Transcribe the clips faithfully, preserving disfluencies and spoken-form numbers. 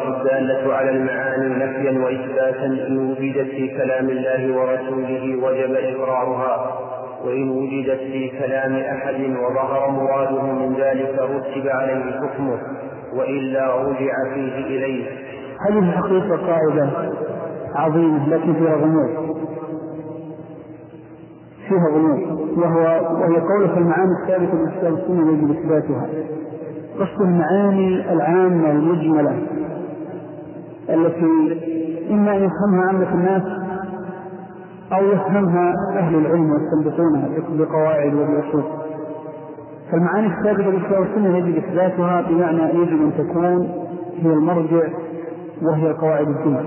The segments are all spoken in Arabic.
الدالة على المعاني نفيا وإثباتا إن وجدت في كلام الله ورسوله وجب إقرارها، وإن وجدت في كلام أحد وظهر مراده من ذلك رتب عليه حكمه، وإلا رجع فيه إليه. هذه الحقيقة قاعدة عظيمة لكن فيها غموض فيها غموض وهو وهي قولة المعاني الثابتة بالكتاب والسنة يجب إثباتها. قصد المعاني العامة المجملة التي إما أن يفهمها عامة الناس أو يفهمها أهل العلم ويستنبطونها بقواعد وبأصول. فالمعاني الثابتة بالكتاب والسنة يجب إثباتها، بمعنى يجب أن تكون هي المرجع وهي قواعد الدين،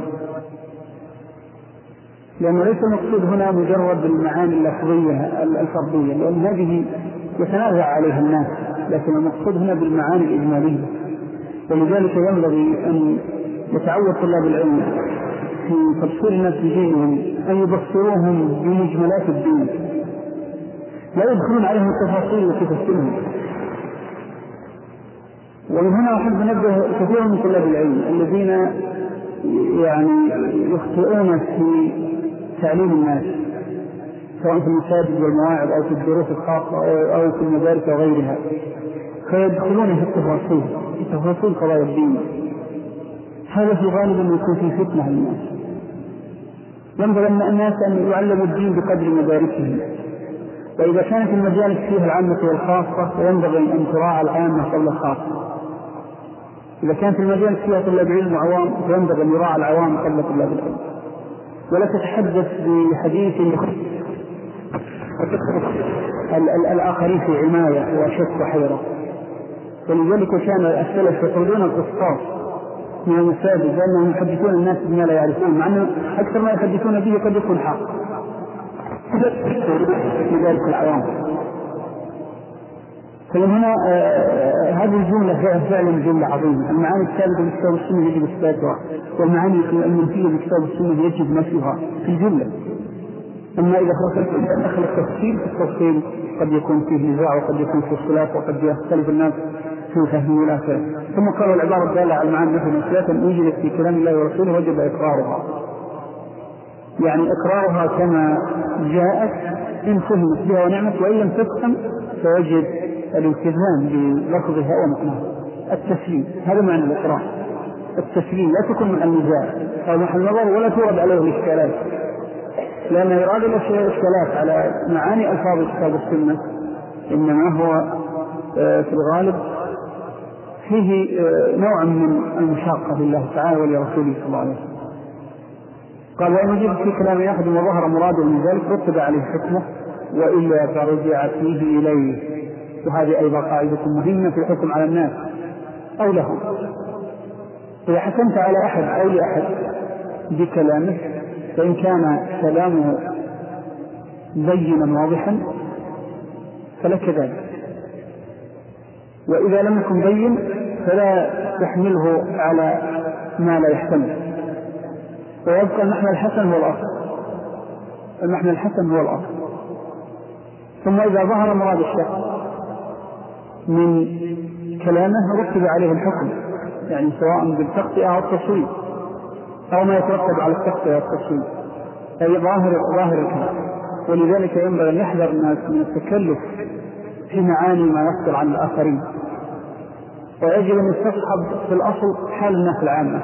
لأنه ليس المقصود هنا مجرد المعاني اللفظية الفردية لأن هذه يتنازع عليها الناس، لكن المقصود هنا بالمعاني الإجمالية. ولذلك ينبغي أن يتعود طلاب العلم في تبصير الناس بدينهم أن يبصروهم بمجملات الدين، لا يدخلون عليهم التفاصيل التي تفصلهم. ومن هنا أحب ننبه كثيرا من طلاب العلم الذين يعني يخطئون في تعليم الناس سواء في المساجد والمواعظ أو في الدروس الخاصة أو في المدارس وغيرها، فيدخلون في التفاصيل في تفاصيل قضايا الدين. هذا في الغالب أن يكون في فتنة للناس. ينبغي أن الناس أن يعلموا الدين بقدر مدارسهم، وإذا كانت المجالس فيها العامة والخاصة فينبغي أن تراعى العامة قبل الخاصة. إذا كانت المجالس فيها طلاب علم وعوام فينبغي أن يراعى العوام قبل طلاب العلم، ولا تتحدث بحديث الآخرين في عناية وشك وحيرة. ولذلك كان السلف يطردون القسطاس من المساجد لأنهم يحدثون الناس بما لا يعرفون، مع أنه أكثر ما يحدثون به قد يكون حق في ذلك العوام. فمن هنا آه هذه الجملة فعلا جملة عظيمة. المعاني الثابتة بالكتاب والسنة يجب إثباتها، والمعاني المنفية بالكتاب والسنة يجب نفيها في الجملة. أما إذا دخل التفصيل التفصيل قد يكون فيه نزاع وقد يكون فيه خلاف وقد يختلف الناس في فهم الآخر. ثم قالوا العبارة الدالة على المعاني نفي وإثباتا وجدت في كلام الله ورسوله وجب إقرارها، يعني إقرارها كما جاءت إن فهمت بها ونعمت، وإن لم تفهم فوجد الالتزام بلفظها ومعناها. التسليم هذا معنى الإقرار، التسليم لا تكون من النزاع أو محل نظر ولا تورد عليه الإشكالات، لأن إرادة الإشكالات على معاني ألفاظ الكتاب والسنة إنما هو في الغالب فيه نوع من المشاقة لله تعالى ولرسوله صلى الله عليه وسلم. قال وإن وجد في كلام أحد وظهر مراده من ذلك رتب عليه حكمه، وإلا فرجع فيه إليه. وهذه أيضا قاعدة مهمة في الحكم على الناس أو لهم. إذا حكمت على أحد أو لأحد بكلامه فإن كان كلامه بينا واضحا فلك ذلك، وإذا لم يكن بين فلا تحمله على ما لا يحتمل، ويبقى المحمل الحسن هو الأصل. المحمل الحسن هو الأصل. ثم إذا ظهر مراد الشخص من كلامه رتب عليه الحكم، يعني سواء بالتقطيع أو التصويب أو ما يترتب على التقطيع والتصويب، أي ظاهر ظاهر الكلام. ولذلك ينبغي أن يحذر الناس من التكلف في معاني ما يصدر عن الآخرين، ويجب أن يستصحب في الأصل حال الناس العامة.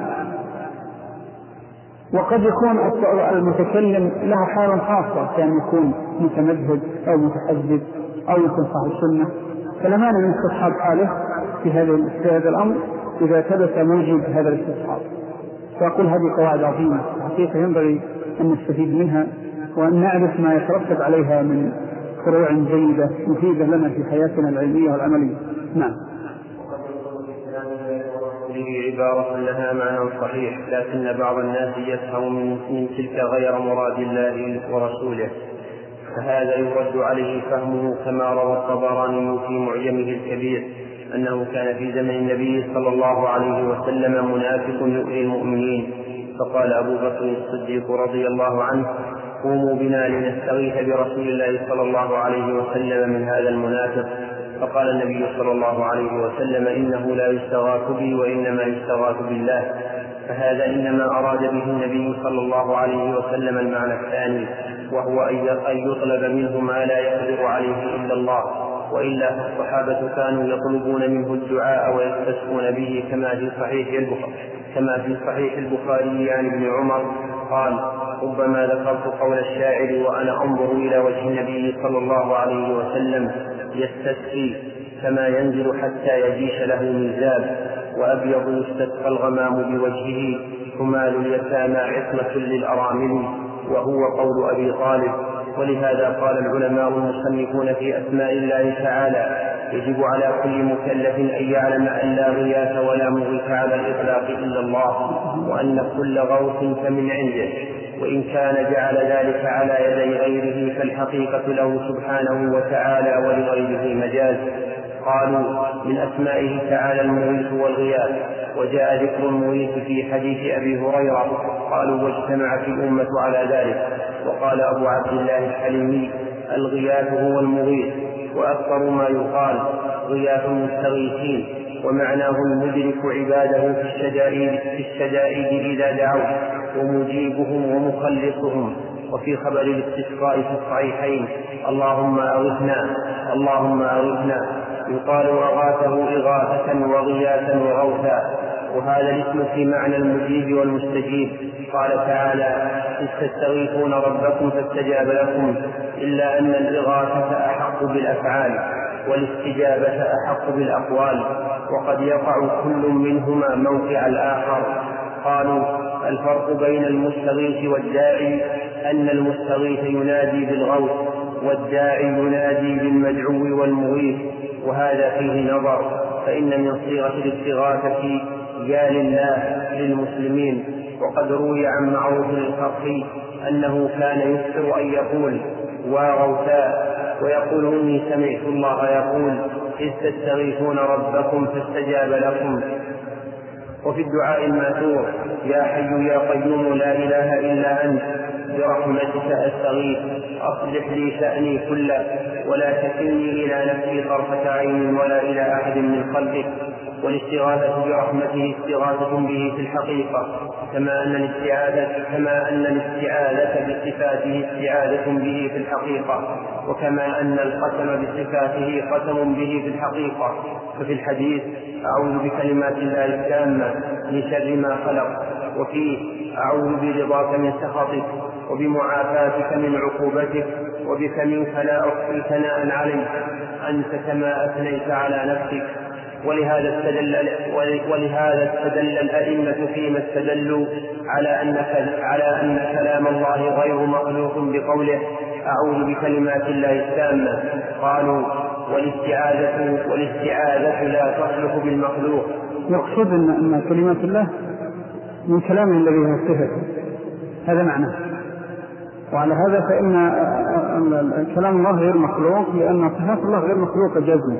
وقد يكون المتكلم له حال خاصة، كان يكون متمذهب أو متحزب أو يكون صاحب السنة، فلا مانع من استصحاب حاله في هذا الأمر إذا ثبت موجب هذا الاستصحاب. فأقول هذه قواعد عظيمة حقيقة ينبغي أن نستفيد منها وأن نعرف ما يترتب عليها من فروع جيدة مفيدة لنا في حياتنا العلمية والعملية. نعم. هذه عبارة لها معنى صحيح، لكن بعض الناس يفهم من تلك غير مراد الله ورسوله، فهذا يرد عليه فهمه كما روى الطبراني في معجمه الكبير أنه كان في زمن النبي صلى الله عليه وسلم منافق يؤذي المؤمنين، فقال أبو بكر الصديق رضي الله عنه قوموا بنا لنستغيث برسول الله صلى الله عليه وسلم من هذا المنافق، فقال النبي صلى الله عليه وسلم إنه لا يستغاث بي وإنما يستغاث بالله. فهذا إنما أراد به النبي صلى الله عليه وسلم المعنى الثاني، وهو أن يطلب منه ما لا يقدر عليه إلا الله، وإلا فالصحابة كانوا يطلبون منه الدعاء ويستسقون به كما في صحيح البخاري كما في صحيح البخاري عن ابن عمر قال: ربما ذكرت قول الشاعر وأنا أنظر إلى وجه النبي صلى الله عليه وسلم يستسقي كما ينزل حتى يجيش له ميزاب، وأبيض يستسقى الغمام بوجهه، ثمال اليتامى عصمة للأرامل، وهو قول أبي طالب. ولهذا قال العلماء المصنفون في أسماء الله تعالى: يجب على كل مكلف أن يعلم أن لا غياث ولا مغيث على الإطلاق إلا الله، وأن كل غوث فمن عنده، وإن كان جعل ذلك على يدي غيره فالحقيقة له سبحانه وتعالى ولغيره مجاز. قالوا: من أسمائه تعالى المغيث والغياث، وجاء ذكر المغيث في حديث أبي هريرة. قالوا: واجتمعت الأمة على ذلك. وقال أبو عبد الله الحليمي: الغياث هو المغيث، وأكثر ما يقال غياث المستغيثين، ومعناه المدرك عباده في الشدائد, في الشدائد إذا دعوا، ومجيبهم ومخلصهم. وفي خبر الاستسقاء في الصحيحين: اللهم أغثنا اللهم أغثنا، يقال أغاثه إغاثة وغياثا وغوثا، وهذا الاسم في معنى المجيب والمستجيب. قال تعالى: إذ تستغيثون ربكم فاستجاب لكم، إلا أن الإغاثة أحق بالأفعال والاستجابة أحق بالأقوال، وقد يقع كل منهما موقع الآخر. قالوا: الفرق بين المستغيث والداعي أن المستغيث ينادي بالغوث، والداعي ينادي بالمدعو والمغيث، وهذا فيه نظر، فإن من صيغة الاستغاثة يا لله للمسلمين. وقد روي عن معروف القرطي أنه كان يكثر أن يقول وغوثاء، ويقول: إني سمعت الله يقول: إذ تستغيثون ربكم فاستجاب لكم. وفي الدعاء الماثور: يا حي يا قيوم لا إله إلا أنت برحمتك أستغيث أصلح لي شأني كله ولا تكلني إلى نفسي طرفة عين ولا إلى أحد من خلقك. والاستغاثة برحمته استغاثة به في الحقيقة، كما أن الاستعاذة كما أن الاستعاذة بصفاته استعاذة به في الحقيقة، وكما أن القسم بصفاته قسم به في الحقيقة. ففي الحديث: أعوذ بكلمات الله التامة من شر ما خلق، وفيه: أعوذ برضاك من سخطك وبمعافاتك من عقوبتك وبك منك لا أحصي ثناء عليك أنت كما أثنيت على نفسك. ولهذا استدل ولهذا استدل الأئمة فيما استدلوا على أن على أن كلام الله غير مخلوق بقوله: أعوذ بكلمات الله التامة. قالوا: والاستعاذة والاستعاذة لا تصلح بالمخلوق. يقصد أن أن كلمات الله من كلام الذي هو صفته، هذا معناه. وعلى هذا فإن كلام الله غير مخلوق، لأن صفات الله غير مخلوقة جزما،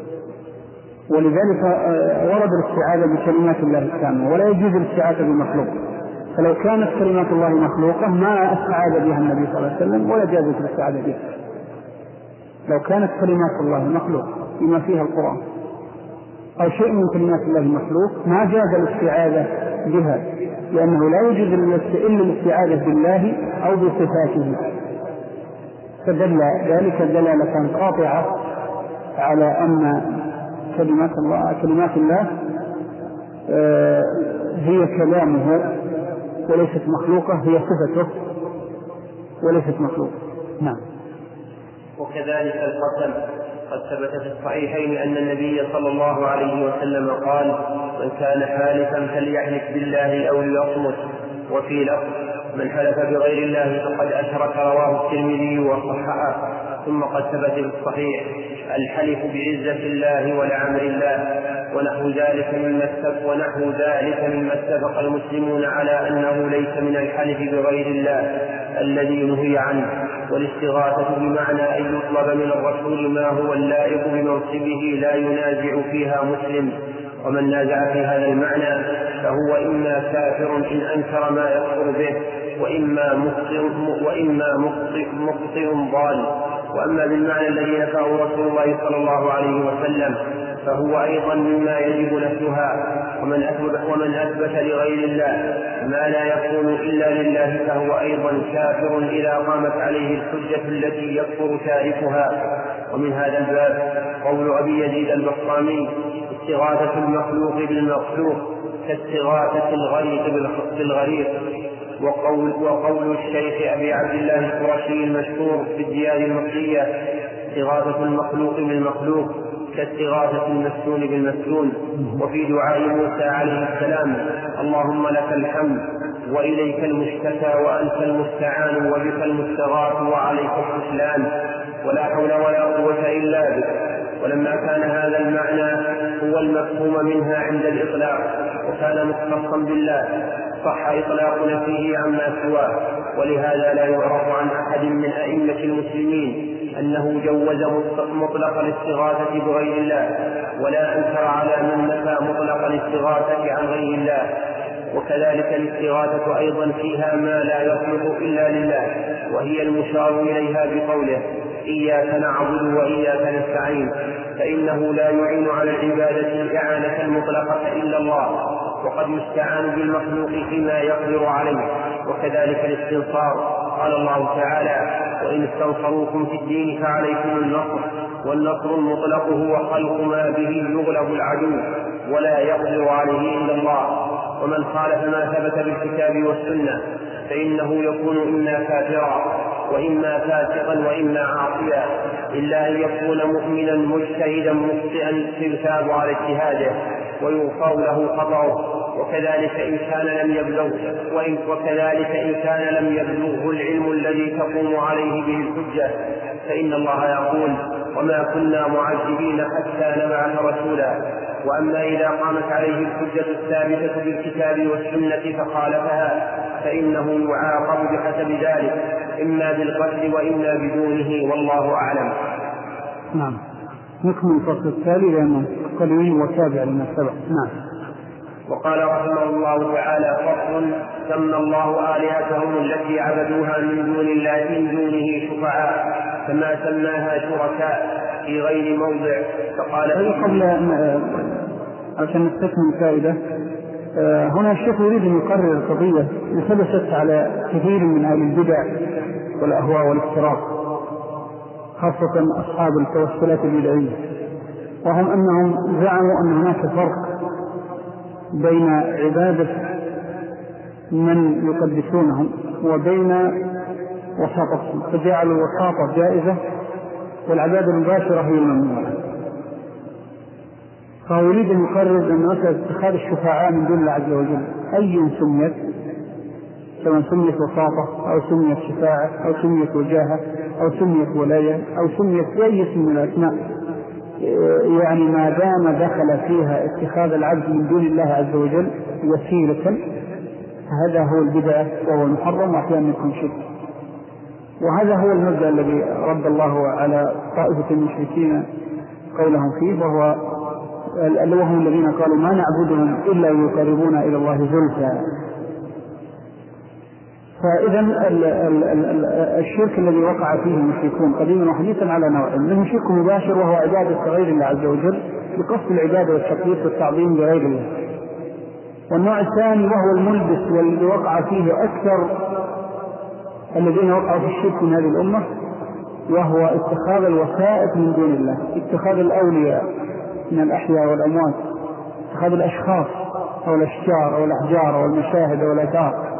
ولذلك ورد الاستعاذة بكلمات الله التامة، ولا يجوز الاستعاذة بالمخلوق. فلو كانت كلمات الله مخلوقة ما استعاذ بها النبي صلى الله عليه وسلم ولا جازت الاستعاذة بها. لو كانت كلمات الله مخلوقة بما فيها القرآن أو شيء من كلمات الله مخلوق ما جاز الاستعاذة بها، لأنه لا يجوز إلا الاستعاذة بالله أو بصفاته. فدل ذلك دلالة قاطعة على أن كلمات الله كلمات الله آه هي كلامه وليست مخلوقة، هي صفته وليست مخلوقة. نعم. وكذلك القسم قد ثبت في الصحيحين أن النبي صلى الله عليه وسلم قال: من كان حالفا فليحلف بالله أو ليصمت. وفي لفظ: من حلف بغير الله فقد أشرك، رواه الترمذي وصححه. ثم قد ثبت في الصحيح: الحلف بعزة الله ولعمر الله، ونحو ذلك مما اتفق ونحو ذلك مما اتفق المسلمون على أنه ليس من الحلف بغير الله الذي نهي عنه. والاستغاثة بمعنى أن يطلب من الرسول ما هو اللائق بمنصبه لا ينازع فيها مسلم، ومن نازع في هذا المعنى فهو إما كافر إن أنكر ما يكفر به، وإما مخطئ وإما مخطئ ضال. وأما بالمعنى الذي نفاه رسول الله صلى الله عليه وسلم فهو أيضا مما يجب نفيها. ومن أثبت, ومن أثبت لغير الله ما لا يكون إلا لله فهو أيضا كافر إذا قامت عليه الحجة التي يكفر تاركها. ومن هذا الباب قول أبي يزيد البسطامي: استغاثة المخلوق بالمخلوق كاستغاثة الغريق بالغريق. وقول, وقول الشيخ أبي عبد الله القرشي المشهور في الديار المصرية: استغاثة المخلوق بالمخلوق كاستغاثة المسكون بالمسكون. وفي دعاء موسى عليه السلام: اللهم لك الحمد وإليك المشتكى وأنت المستعان وبك المستغاث وعليك الكسلان ولا حول ولا قوة إلا بك. ولما كان هذا المعنى هو المفهوم منها عند الإطلاق وكان مختصا بالله صح إطلاق نفيه عما سواه. ولهذا لا يعرف عن أحد من أئمة المسلمين أنه جوز مطلق الاستغاثة بغير الله ولا أنكر على من نفى مطلق الاستغاثة عن غير الله. وكذلك الاستغاثة أيضا فيها ما لا يصلح إلا لله، وهي المشار إليها بقوله: إياك نعبد وإياك نستعين، فإنه لا يعين على العبادة الإعانة المطلقة إلا الله، وقد يستعان بالمخلوق فيما يقدر عليه. وكذلك الاستنصار، قال الله تعالى: وإن استنصروكم في الدين فعليكم النصر، والنصر المطلق هو خلق ما به يغلب العدو ولا يقدر عليه إلا الله. ومن خالف ما ثبت بالكتاب والسنة فإنه يكون إما كافرا وإما فاسقا وإما عاصيا، إلا أن يكون مؤمنا مجتهدا مخطئا يثاب على اجتهاده ويغفر له خطأه. وكذلك إن كان لم يبلغ وإن وكذلك إن كان لم يبلغه العلم الذي تقوم عليه به الحجة، فإن الله يقول: وما كنا معذبين حتى نبعث رسولا. وأما إذا قامت عليه الحجة الثابتة بالكتاب والسنة فخالفها فإنه يعاقب بحسب ذلك، إما بالقتل وإما بدونه، والله أعلم. نعم. نكمل الفصل التالي لأنه قليل وتابع لما سبق. نعم. وقال رحمه الله تعالى: فصل: سمى الله آلهتهم التي عبدوها من دون الله من دونه شفعاء كما سماها شركاء في غير موضع. فقال قبل عشان نستكمل الفائدة، هنا الشيخ يريد أن يقرر القضية اللي ثبتت على كثير من أهل البدع والأهواء والافتراق، خاصة أصحاب التوسلات البدعية، وهم أنهم زعموا أن هناك فرق بين عبادة من يقدسونهم وبين وساطتهم، فجعلوا الوساطة جائزة والعبادة المباشرة هي الممنوعة. فهو يريد أن يقرر أن مسألة اتخاذ الشفعاء من دون الله عز وجل أي سميت، سواء سميت وساطة أو سميت شفاعة أو سميت وجاهة أو سميت ولاية أو سميت أي اسم من الأسماء، يعني ما دام دخل فيها اتخاذ العبد من دون الله عز وجل وسيلة، هذا هو البدعة وهو المحرم وأحيانا يكون شرك. وهذا هو المبدأ الذي رد الله على طائفة المشركين قولهم فيه، وهو وهم الذين قالوا ما نعبدهم إلا يقربونا إلى الله زلفى. فإذا الشرك الذي وقع فيه المشركون قديما وحديثا على نوع منه: شرك مباشر وهو عبادة غير الله عز وجل بقصد العبادة والتقديس والتعظيم لغير الله، والنوع الثاني وهو الملبس والذي وقع فيه أكثر الذين وقعوا في الشرك من هذه الأمة، وهو اتخاذ الوسائط من دون الله، اتخاذ الأولياء من الأحياء والأموات، اتخاذ الأشخاص أو الأشجار أو الأحجار أو المشاهد أو الآثار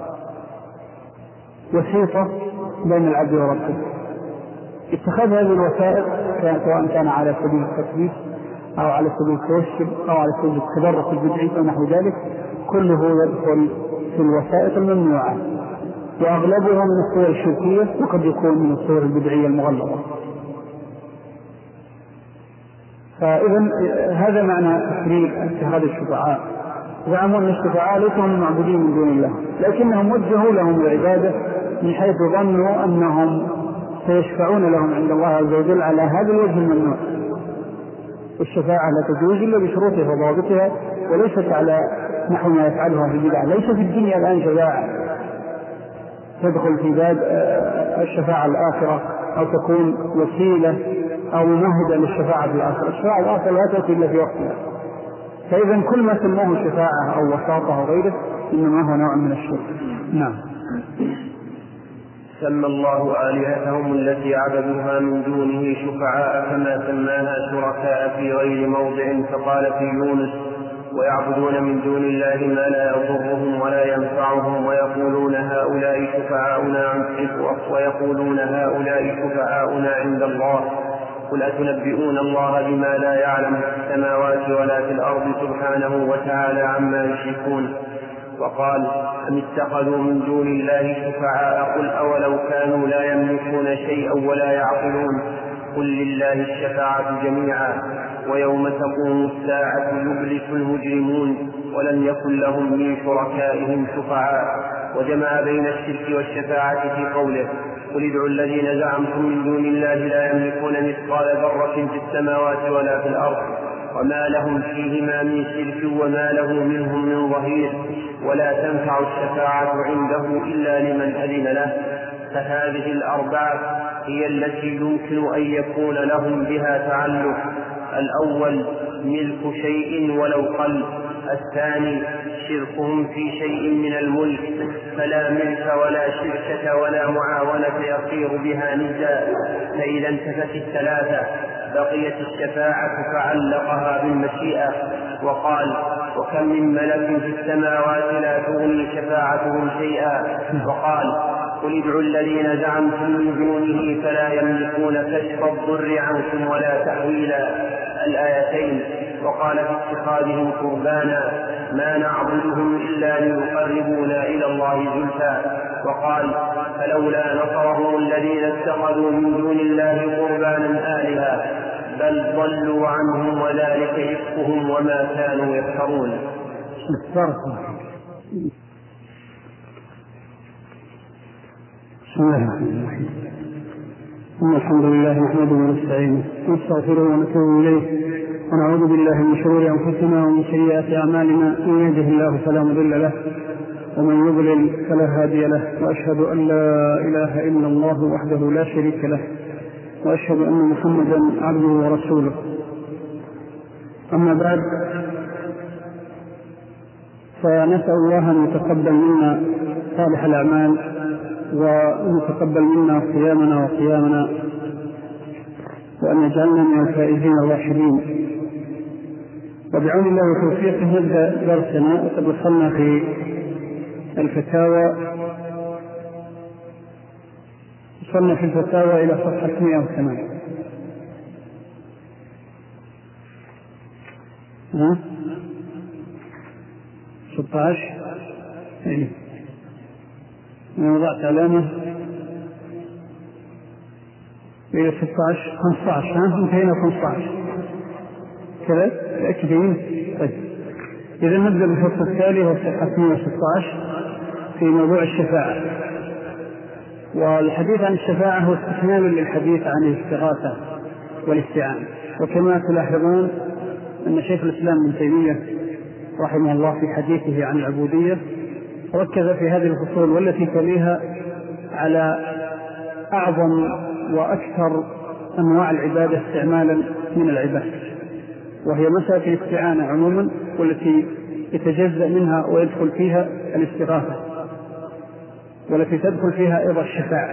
وسيطة بين العبد وربه. اتخاذ هذه الوسائط سواء كان على سبيل التثبيت أو على سبيل التوسل أو على سبيل التدرس البدعي أو نحو ذلك، كله يدخل في الوسائط الممنوعة، وأغلبها من الصور الشركية وقد يكون من الصور البدعية المغلظة. فإذا هذا معنى تفريق اتخاذ الشفعاء. زعموا أن الشفعاء ليسوا هم معبودين من دون الله، لكنهم وجهوا لهم العبادة من حيث ظنوا أنهم سيشفعون لهم عند الله عز وجل على هذا الوجه الممنوع. الشفاعة لا تجوز إلا بشروطها وضوابطها، وليست على نحو ما يفعلها في البدع. ليس في الدنيا الآن شفاعة تدخل في باب الشفاعة الآخرة أو تكون وسيلة أو ممهدة للشفاعة في الآخرة. الشفاعة الآخرة لا تأتي إلا في وقتها. فإذا كل ما سموه شفاعة أو وساطة أو غيره إنما هو نوع من الشرك. نعم. سمى الله آلهتهم التي عبدوها من دونه شفعاء كما سماها شركاء في غير موضع، فقال في يونس: ويعبدون من دون الله ما لا يضرهم ولا ينفعهم ويقولون هؤلاء شفعاؤنا عند ويقولون هؤلاء شفعاؤنا عند الله. قل أتنبئون الله بما لا يعلم في السماوات ولا في الأرض سبحانه وتعالى عما يشركون. وقال: أم اتخذوا من دون الله شفعاء قل أولو كانوا لا يملكون شيئا ولا يعقلون. قل لله الشفاعة جميعا ويوم تقوم الساعة يبلس المجرمون ولم يكن لهم من شركائهم شفعاء. وجمع بين الشرك والشفاعة في قوله: قل ادعوا الذين زعمتم من دون الله لا يملكون مثقال ذرة في السماوات ولا في الأرض وما لهم فيهما من شرك وما له منهم من ظهير ولا تنفع الشفاعة عنده إلا لمن أذن له. فهذه الأربعة هي التي يمكن أن يكون لهم بها تعلق: الأول ملك شيء ولو قل، الثاني شركهم في شيء من الملك فلا ملك ولا شركة ولا معاونة يصير بها نزاع. فإذا انتفت الثلاثة بقيت الشفاعة فعلقها بالمشيئة. وقال: وكم من ملك في السماوات لا تغني شفاعتهم شيئا. وقال: قل ادعوا الذين زعمتم من دونه فلا يملكون كشف الضر عنكم ولا تحويلا، الآيتين. وقال: في اتخاذهم قربانا ما نعبدهم إلا ليقربونا إلى الله زلفى. وقال: فلولا نصرهم الذين اتخذوا من دون الله قربانا آلهة بل ضلوا عنهم وذلك إفكهم وما كانوا يفترون. بسم الله الرحمن الرحيم. الحمد لله نحمده ونستعينه ونستغفره ونتوب إليه ونعوذ بالله من شرور أنفسنا ومن سيئات أعمالنا. من يهده الله فلا مضل له ومن يضلل فلا هادي له. وأشهد أن لا إله إلا الله وحده لا شريك له وأشهد أن محمدا عبده ورسوله. أما بعد، فنسأل الله أن يتقبل منا صالح الأعمال وأن يتقبل منا صيامنا وقيامنا وأن يجعلنا من الفائزين الراشدين. وبعون الله وتوفيقه نبدأ درسنا. وقد وصلنا في الفتاوى وصلنا في الفتاوى إلى صفحة مئة وثمانية. ها ستة عشر إيه أنا وضعت علامة إلى ستة عشر خمسة عشر. ها انتهينا خمسة عشر كذا تأكدين. طيب إذا نبدأ بالفصل التالي هو صفحة مئة وستة عشر في موضوع الشفاعة. والحديث عن الشفاعة هو استكمال للحديث عن الاستغاثة والاستعانة. وكما تلاحظون أن شيخ الإسلام ابن تيمية رحمه الله في حديثه عن العبودية ركز في هذه الفصول والتي تليها على أعظم وأكثر أنواع العبادة استعمالا من العبادة، وهي مسألة الاستعانة عموما، والتي يتجزأ منها ويدخل فيها الاستغاثة، والتي تدخل فيها أيضا الشفاعة،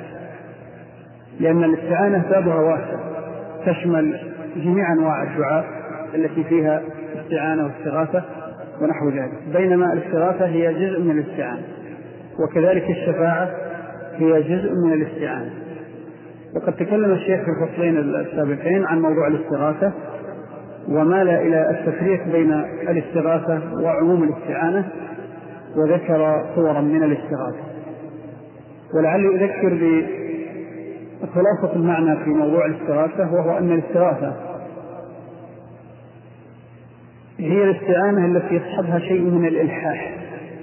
لأن الاستعانة بابها واسع تشمل جميع أنواع الدعاء التي فيها استعانة واستغاثة ونحو ذلك، بينما الاستغاثة هي جزء من الاستعانة، وكذلك الشفاعة هي جزء من الاستعانة. وقد تكلم الشيخ في الفصلين السابقين عن موضوع الاستغاثة ومال إلى التفريق بين الاستغاثة وعموم الاستعانة، وذكر صورا من الاستغاثة. ولعلي أذكر بخلاصة المعنى في موضوع الاستغاثة، وهو أن الاستغاثة هي الاستعانة التي يصحبها شيء من الإلحاح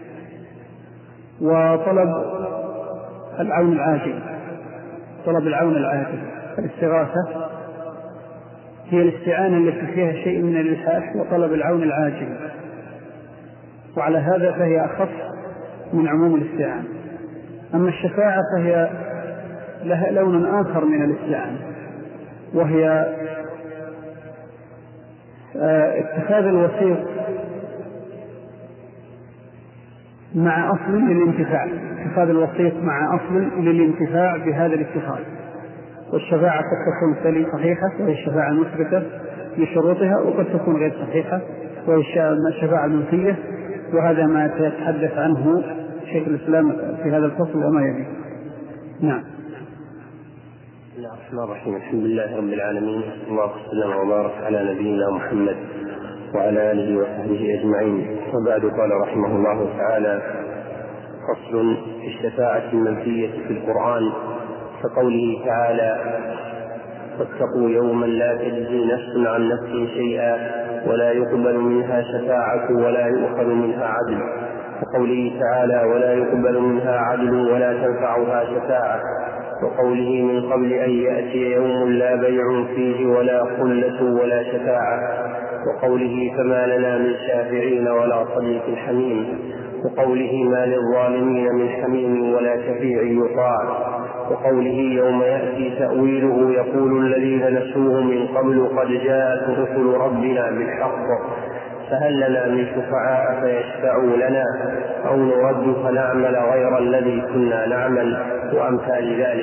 وطلب العون العاجل. طلب العون العاجل الاستغاثة هي الاستعانة التي فيها شيء من الإلحاح وطلب العون العاجل، وعلى هذا فهي أخص من عموم الاستعانة. أما الشفاعة فهي لها لون آخر من الاستعانة، وهي اتخاذ الوسيط مع أصل للانتفاع، اتخاذ الوسيط مع أصل للانتفاع بهذا الاتخاذ. والشفاعة قد تكون صحيحة وهي الشفاعة المثبتة بشروطها، وقد تكون غير صحيحة وهي الشفاعة المنفية، وهذا ما يتحدث عنه شيخ الإسلام في هذا الفصل وما يليه. نعم. بسم الله الرحمن الرحيم، الحمد لله رب العالمين، اللهم صل وبارك على نبينا محمد وعلى آله وصحبه أجمعين. وبعد، قال رحمه الله تعالى: فصل في الشفاعة المنفية في القرآن، كقوله تعالى: واتقوا يوما لا تجزي نفس عن نفس شيئا ولا يقبل منها شفاعة ولا يؤخذ منها عدل، وقوله تعالى: ولا يقبل منها عدل ولا تنفعها شفاعة، وقوله: من قبل أن يأتي يوم لا بيع فيه ولا خلة ولا شفاعة، وقوله: فما لنا من شافعين ولا صديق حميم، وقوله: ما للظالمين من حميم ولا شفيع يطاع، وقوله: يوم يأتي تأويله يقول الذين نسوه من قبل قد جاءت رسل ربنا بالحق فهل لنا من شفعاء فيشفعوا لنا أو نرد فنعمل غير الذي كنا نعمل، وأمثال ذلك.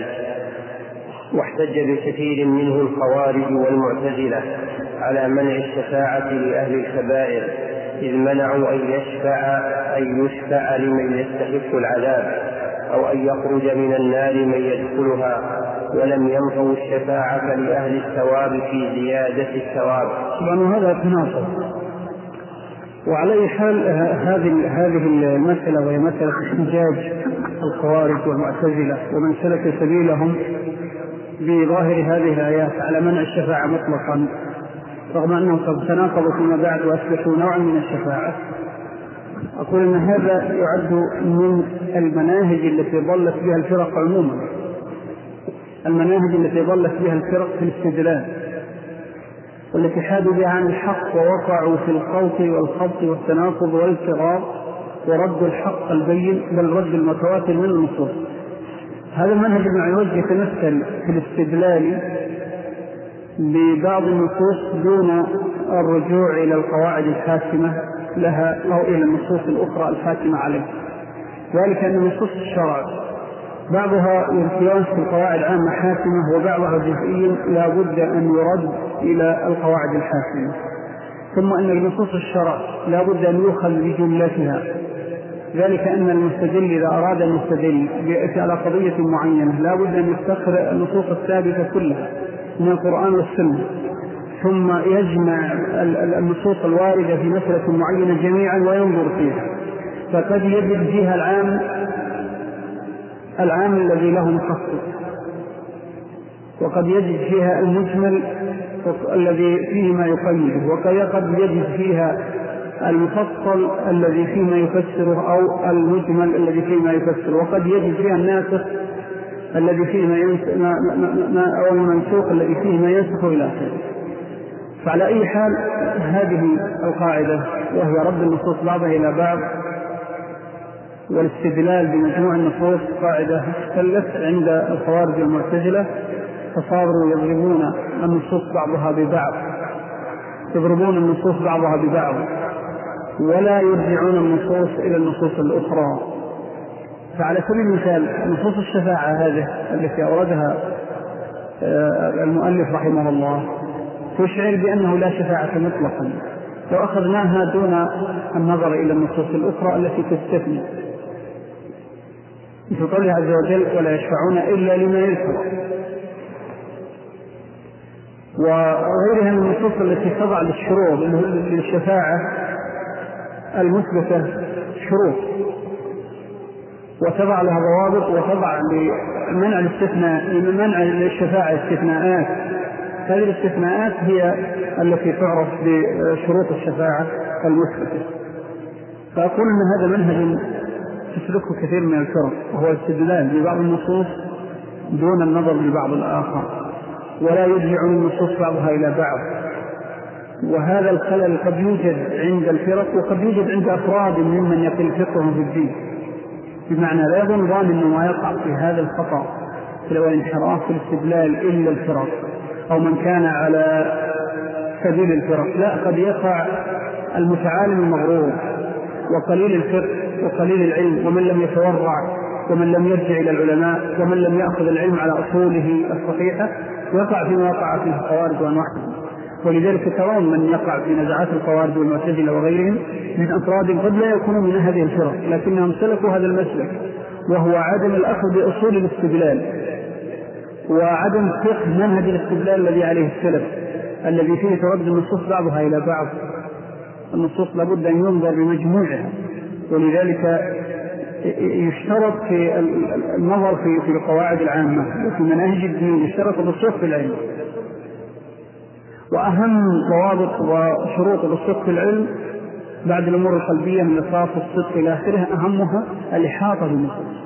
واحتج بكثير منه الخوارج والمعتزلة على منع الشفاعة لأهل الكبائر، إذ منعوا أن يشفع أن يشفع لمن يستحق العذاب أو أن يخرج من النار من يدخلها، ولم ينفوا الشفاعة لأهل الثواب في زيادة الثواب. طبعا هذا تناقض. وعلى أي حال هذه هذه المسألة وهي مسألة احتجاج الخوارج والمعتزلة ومن سلك سبيلهم بظاهر هذه الآيات على منع الشفاعة مطلقا، رغم أنهم قد تناقضوا فيما بعد وأثبتوا نوعا من الشفاعة. أقول أن هذا يعد من المناهج التي ضلت بها الفرق عموما، المناهج التي ضلت بها الفرق في الاستدلال، والتي حادوا بها عن الحق ووقعوا في الخوف والخبط والتناقض والاضطراب ورد الحق البين بل رد المتواتر من النصوص. هذا المنهج المعوج يتمثل في الاستدلال ببعض النصوص دون الرجوع إلى القواعد الحاكمة لها أو إلى النصوص الأخرى الحاكمة عليه، ذلك أن نصوص الشرع بعضها يرتيان في القواعد عامة حاكمة وبعضها جزئي لا بد أن يرد إلى القواعد الحاكمة، ثم أن نصوص الشرع لا بد أن يؤخذ بجملتها، ذلك أن المستدل إذا أراد أن يستدل على قضية معينة لا بد أن يستقرأ النصوص الثابتة كلها من القرآن والسنة، ثم يجمع النصوص الواردة في مسألة معينة جميعا وينظر فيها، فقد يجد فيها العام العام الذي له مخصص، وقد يجد فيها المجمل الذي فيه ما يقيده، وقد يجد فيها المفصل الذي فيه ما يفسره أو المجمل الذي فيه ما يفسره، وقد يجد فيها الناسخ الذي فيه ما ينسخ أو المنسوخ الذي فيه ما ينسخ إلى آخره. فعلى أي حال هذه القاعدة وهي رد النصوص بعضها إلى بعض والاستدلال بمجموع النصوص قاعدة اختلت عند الخوارج المعتزلة، فصاروا يضربون النصوص بعضها ببعض يضربون النصوص بعضها ببعض ولا يرجعون النصوص إلى النصوص الأخرى. فعلى سبيل المثال نصوص الشفاعة هذه التي أوردها المؤلف رحمه الله تشعر بأنه لا شفاعة مطلقا لو أخذناها دون النظر إلى النصوص الأخرى التي تستثني، مثل قوله عز وجل: ولا يشفعون إلا لمن يرتضى، وغيرها من النصوص التي تضع للشروط للشفاعة المثبتة شروط وتضع لها ضوابط وتضع لمنع الاستثناء منع الشفاعة استثناءات. هذه الاستثناءات هي التي تعرف بشروط الشفاعة المثبتة. فأقول أن هذا منهج تسلكه كثير من الفرق، وهو الاستدلال ببعض النصوص دون النظر لبعض الآخر، ولا يرجعون النصوص بعضها إلى بعض. وهذا الخلل قد يوجد عند الفرق وقد يوجد عند أفراد ممن يقل فقههم في الدين، بمعنى لا يظن ظان أنه ما يقع في هذا الخطأ والانحراف في الاستدلال إلا الفرق، أو من كان على سبيل الفرق. لا، قد يقع المتعالم المغرور وقليل الفقه وقليل العلم، ومن لم يتورع ومن لم يرجع إلى العلماء ومن لم يأخذ العلم على أصوله الصحيحة يقع فيما وقع فيه الخوارج وأنواعهم. ولذلك ترون من يقع في نزعات الخوارج والمعتزلة وغيرهم من أفراد قد لا يكونوا من هذه الفرق، لكنهم سلكوا هذا المسلك، وهو عدم الأخذ بأصول الاستدلال وعدم فقه منهج الاستدلال الذي عليه السلف، الذي فيه ترد النصوص بعضها إلى بعض. النصوص لابد أن ينظر بمجموعها، ولذلك يشترط في النظر في في القواعد العامة وفي مناهج الدين يشترط الرسوخ في العلم. وأهم ضوابط وشروط الرسوخ في العلم بعد الأمور القلبية من الإخلاص والصدق إلى آخره أهمها الإحاطة بالنصوص.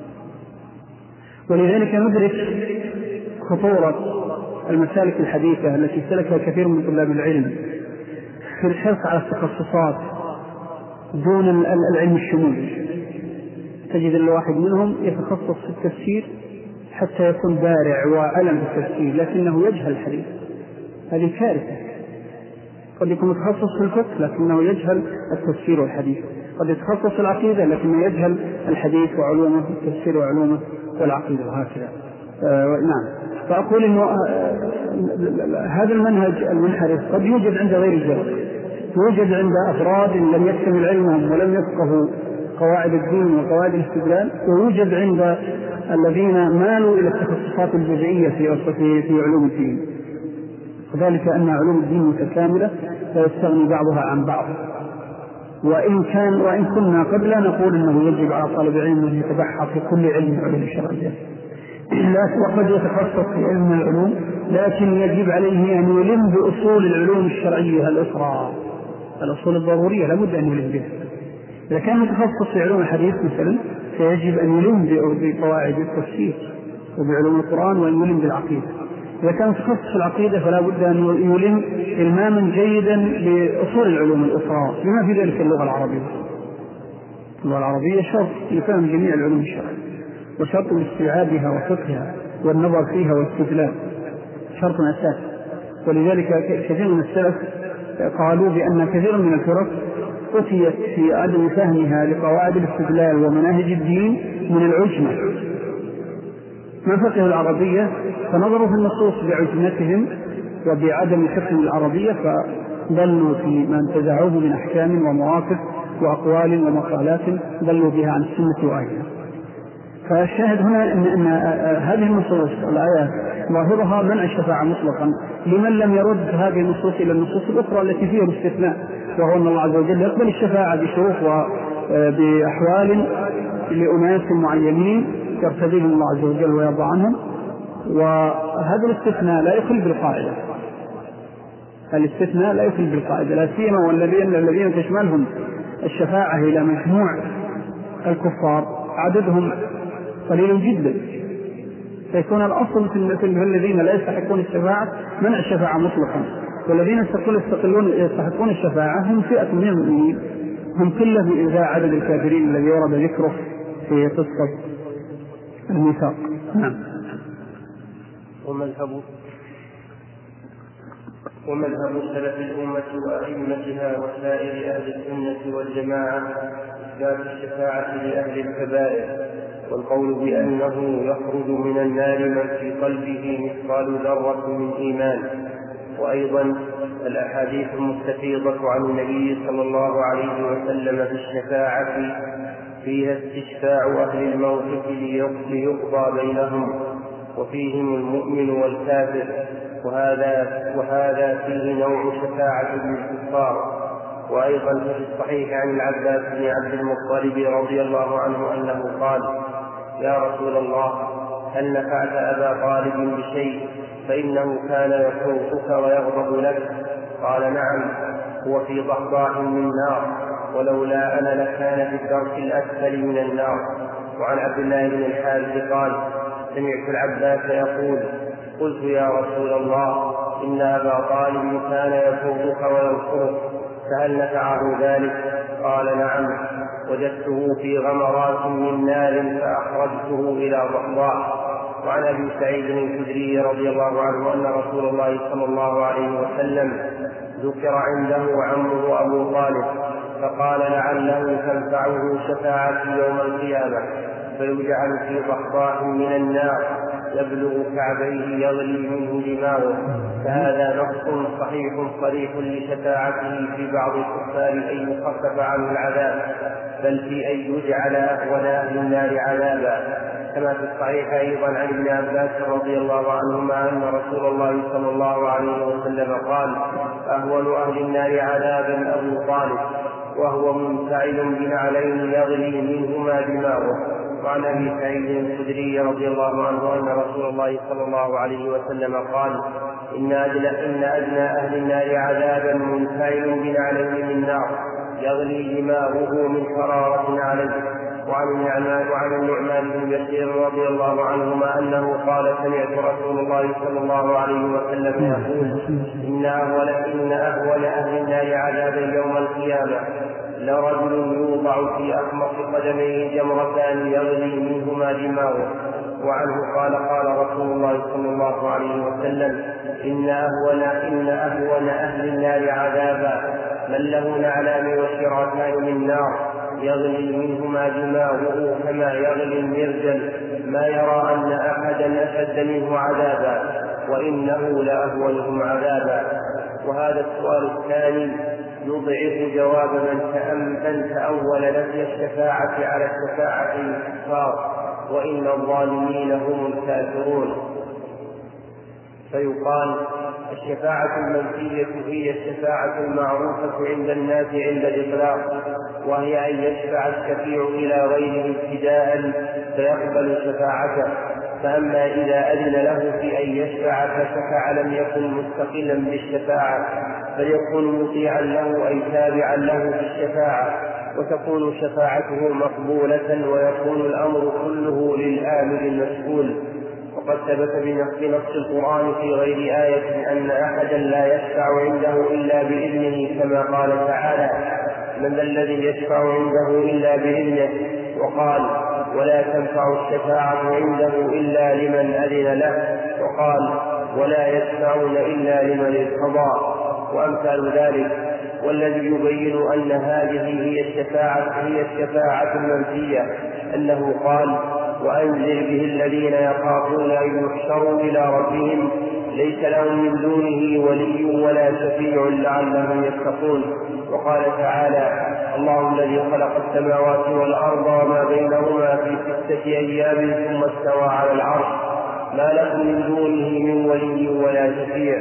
ولذلك ندرك خطورة المسالك الحديثة التي سلكها كثير من طلاب العلم في الحرص على التخصصات دون العلم الشمولي. تجد الواحد منهم يتخصص في التفسير حتى يكون بارع وعلم في التفسير، لكنه يجهل الحديث. هذه كارثة. قد يكون متخصص في الفقه لكنه يجهل التفسير والحديث، قد يتخصص في العقيدة لكنه يجهل الحديث وعلومه، التفسير وعلومه والعقيدة وهكذا. آه نعم. فأقول إنه آه هذا المنهج المنحرف قد يوجد عند غير الجرس، يوجد عند أفراد لم يكتمل علمهم ولم يفقهوا قواعد الدين وقواعد الاستدلال، ويوجد عند الذين مالوا إلى التخصصات الجزئية في في علوم الدين. وذلك أن علوم الدين متكاملة لا يستغني بعضها عن بعض. وإن كان وإن كنا قد لا نقول أنه يجب على طالب العلم أن يتبحر في كل علم علوم الشرعية، وقد يتخصص في علم العلوم، لكن يجب عليه أن يلم بأصول العلوم الشرعية الأخرى، الأصول الضرورية لابد أن يلم بها. إذا كان متخصص في علوم الحديث مثلا فيجب أن يلم بقواعد التفسير وبعلوم القرآن وأن يلم بالعقيدة. إذا كان متخصص في العقيدة فلا بد أن يلم إلماما جيدا بأصول العلوم الأخرى بما في ذلك اللغة العربية. اللغة العربية شرط لفهم جميع العلوم الشرعية، وشرط لاستيعابها وفقهها والنظر فيها والاستدلال، شرط أساسي. ولذلك كثير من السلف قالوا بأن كثير من الفرق أتيت في عدم فهمها لقواعد الاستدلال ومناهج الدين من العجمة، ما فقهوا العربية فنظروا في النصوص بعجمتهم وبعدم فقه العربية، فضلوا في ما انتزعوه من أحكام ومواقف وأقوال ومقالات ضلوا بها عن السنة وآيها. فالشاهد هنا أن, أن هذه النصوص الآيات ظاهرها منع الشفاعة مطلقا لمن لم يرد هذه النصوص إلى النصوص الأخرى التي فيها الاستثناء، وهو أن الله عز وجل يقبل الشفاعة بشروط وبأحوال لأناس معينين يرتديهم الله عز وجل ويرضى عنهم، وهذا الاستثناء لا يخل بالقاعدة. الاستثناء لا يخل بالقاعدة، لا سيما والذين الذين تشملهم الشفاعة إلى مجموع الكفار عددهم قليل جدا، فيكون الأصل في الذين لا يستحقون الشفاعة منع الشفاعة مطلقا، والذين يستحقون الشفاعة هم فئة من المؤمنين، هم قلة بإذاء عدد الكافرين الذي ورد ذكره في قصة الميثاق. نعم. ومذهب ومذهب سلف الأمة وأئمتها وسائر أهل السنة والجماعة إثبات الشفاعة لأهل الكبائر، والقول بأنه يخرج من النار من في قلبه مثقال ذرة من إيمان. وأيضا الأحاديث المستفيضة عن النبي صلى الله عليه وسلم في الشفاعة فيها استشفاع أهل الموقف ليقضى بينهم وفيهم المؤمن والكافر، وهذا, وهذا فيه نوع شفاعة للكفار. وأيضا في الصحيح عن العباس بن عبد المطلب رضي الله عنه أنه قال: يا رسول الله، هل نفعت أبا طالب بشيء فإنه كان يسوقك ويغضب لك؟ قال: نعم، هو في ضحضاح من نار، ولولا أنا لكان في الدرك الأسفل من النار. وعن عبد الله بن الحارث قال: سمعت العباس يقول: قلت يا رسول الله، إن أبا طالب كان يسوقك وينصرك، فهل نفعه ذلك؟ قال: نعم، وجدته في غمرات من نار فأخرجته إلى ضحضاح. وعن أبي سعيد الخدري رضي الله عنه أن رسول الله صلى الله عليه وسلم ذكر عنده عمه أبو طالب فقال لعله تنفعه شفاعتي يوم القيامة فيجعل في ضحضاح من النار يبلغ كعبيه يغلي منه دماغه. فهذا نص صحيح صريح لشفاعته في بعض الكفار أن يخفف عنه العذاب، بل في أن يجعل أهون أهل النار عذابا، كما في الصحيح أيضا عن ابن عباس رضي الله عنهما أن رسول الله صلى الله عليه وسلم قال: أهون أهل النار عذابا أبو طالب وهو منفعل بنعلين يغلي منهما دماغه. وعن أبي سعيد الخدري رضي الله عنه أن رسول الله صلى الله عليه وسلم قال: إن أدنى, إن أدنى أهل النار عذابا منفعل بنعلين من نار يغلي دماغه من حرارة عليه. وعن النعمان وعن النعمان بن بشير رضي الله عنهما أنه قال: سمعت رسول الله صلى الله عليه وسلم يقول: إن أهون إن أهون أهل النار عذابا يوم القيامة لرجل يوضع في أخمص قدميه جمرتان يغلي منهما دماغه. وعنه قال: قال رسول الله صلى الله عليه وسلم: إن أهون إن أهون أهل النار عذابا من له نعلان وشراتان من نار يغلي منهما دماغه كما يغلي المرجل، ما يرى أن أحدا أشد منه عذابا وإنه لأهونهم عذابا. وهذا السؤال الثاني يضعف جواب من تأول نفي الشفاعة على الشفاعة الكفار، وإن الظالمين هم الكافرون. فيقال: الشفاعة المنفية هي الشفاعة المعروفة عند الناس عند الإطلاق، وهي أن يشفع الشفيع إلى غيره ابتداء فيقبل شفاعته. فأما إذا أذن له في أن يشفع فشفع لم يكن مستقلا بالشفاعة، بل يكون مطيعا له أي تابعا له في الشفاعة، وتكون شفاعته مقبولة ويكون الأمر كله للآمر المسؤول. وقد ثبت بنص القرآن في غير آية أن أحدا لا يشفع عنده إلا بإذنه، كما قال تعالى: من ذا الذي يشفع عنده إلا بإذنه. وقال: ولا تنفع الشفاعة عنده إلا لمن أذن له. وقال: ولا يشفعون إلا لمن ارتضى، وأمثال ذلك. والذي يبين أن هذه هي الشفاعة هي الشفاعة المنفية أنه قال: وأنذر به الذين يخافون أن يحشروا إلى ربهم ليس لهم من دونه ولي ولا شفيع لعلهم يتقون. وقال تعالى: الله الذي خلق السماوات والأرض وما بينهما في ستة أيام ثم استوى على العرش ما لكم من دونه من ولي ولا شفيع،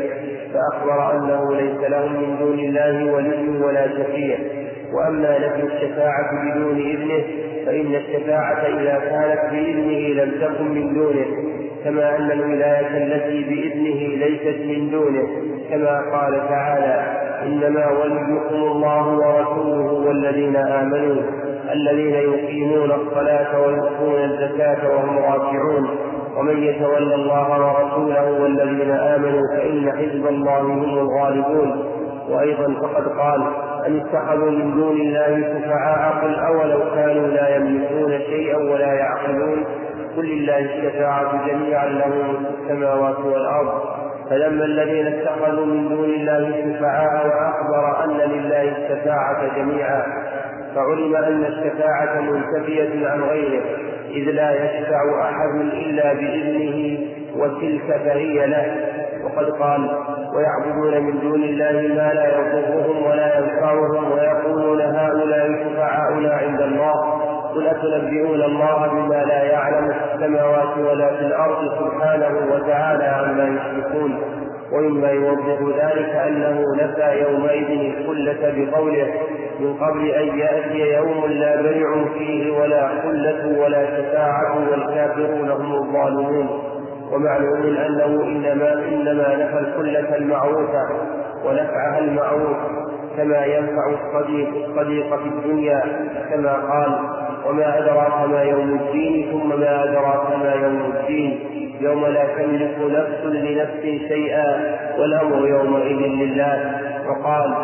فأخبر أنه ليس لهم من دون الله ولي ولا شفيع. وأما نفي الشفاعة بدون إذنه فإن الشفاعة إذا كانت بإذنه لم تكن من دونه، كما أن الولاية التي بإذنه ليست من دونه، كما قال تعالى: إنما وليكم الله ورسوله والذين آمنوا الذين يقيمون الصلاة ويؤتون الزكاة وهم راكعون ومن يتولى الله ورسوله والذين آمنوا فإن حزب الله هم الغالبون. وأيضا فقد قال: أن اتخذوا من دون الله شفعاء قل أولو كانوا لا يملكون شيئا ولا يعقلون قل لله الشفاعة جميعا له ملك السماوات والأرض. فلما الذين اتخذوا من دون الله شفعاء وأخبر أن لله الشفاعة جميعا فعلم أن الشفاعة منتفية عن غيره، إذ لا يشفع أحد إلا بإذنه وتلك فهي له. وقد قال: ويعبدون من دون الله ما لا يضرهم ولا ينفعهم ويقولون هؤلاء شفعاؤنا عند الله قل أتنبئون الله بما لا يعلم في السماوات ولا في الأرض سبحانه وتعالى عما يشركون. ومما يوضح ذلك أنه نفى يومئذ الخلة بقوله: من قبل أن يأتي يوم لا بيع فيه ولا خلة ولا شفاعة والكافرون هم الظالمون. ومعلوم أنه إنما, إنما نفى الخلة المعروفة ونفعها المعروف، كما ينفع الصديق الصديق في الدنيا، كما قال: وما أدراك ما يوم الدين ثم ما أدراك ما يوم الدين يوم لا تملك نفس لنفس شيئا والأمر يومئذ لله. وقال: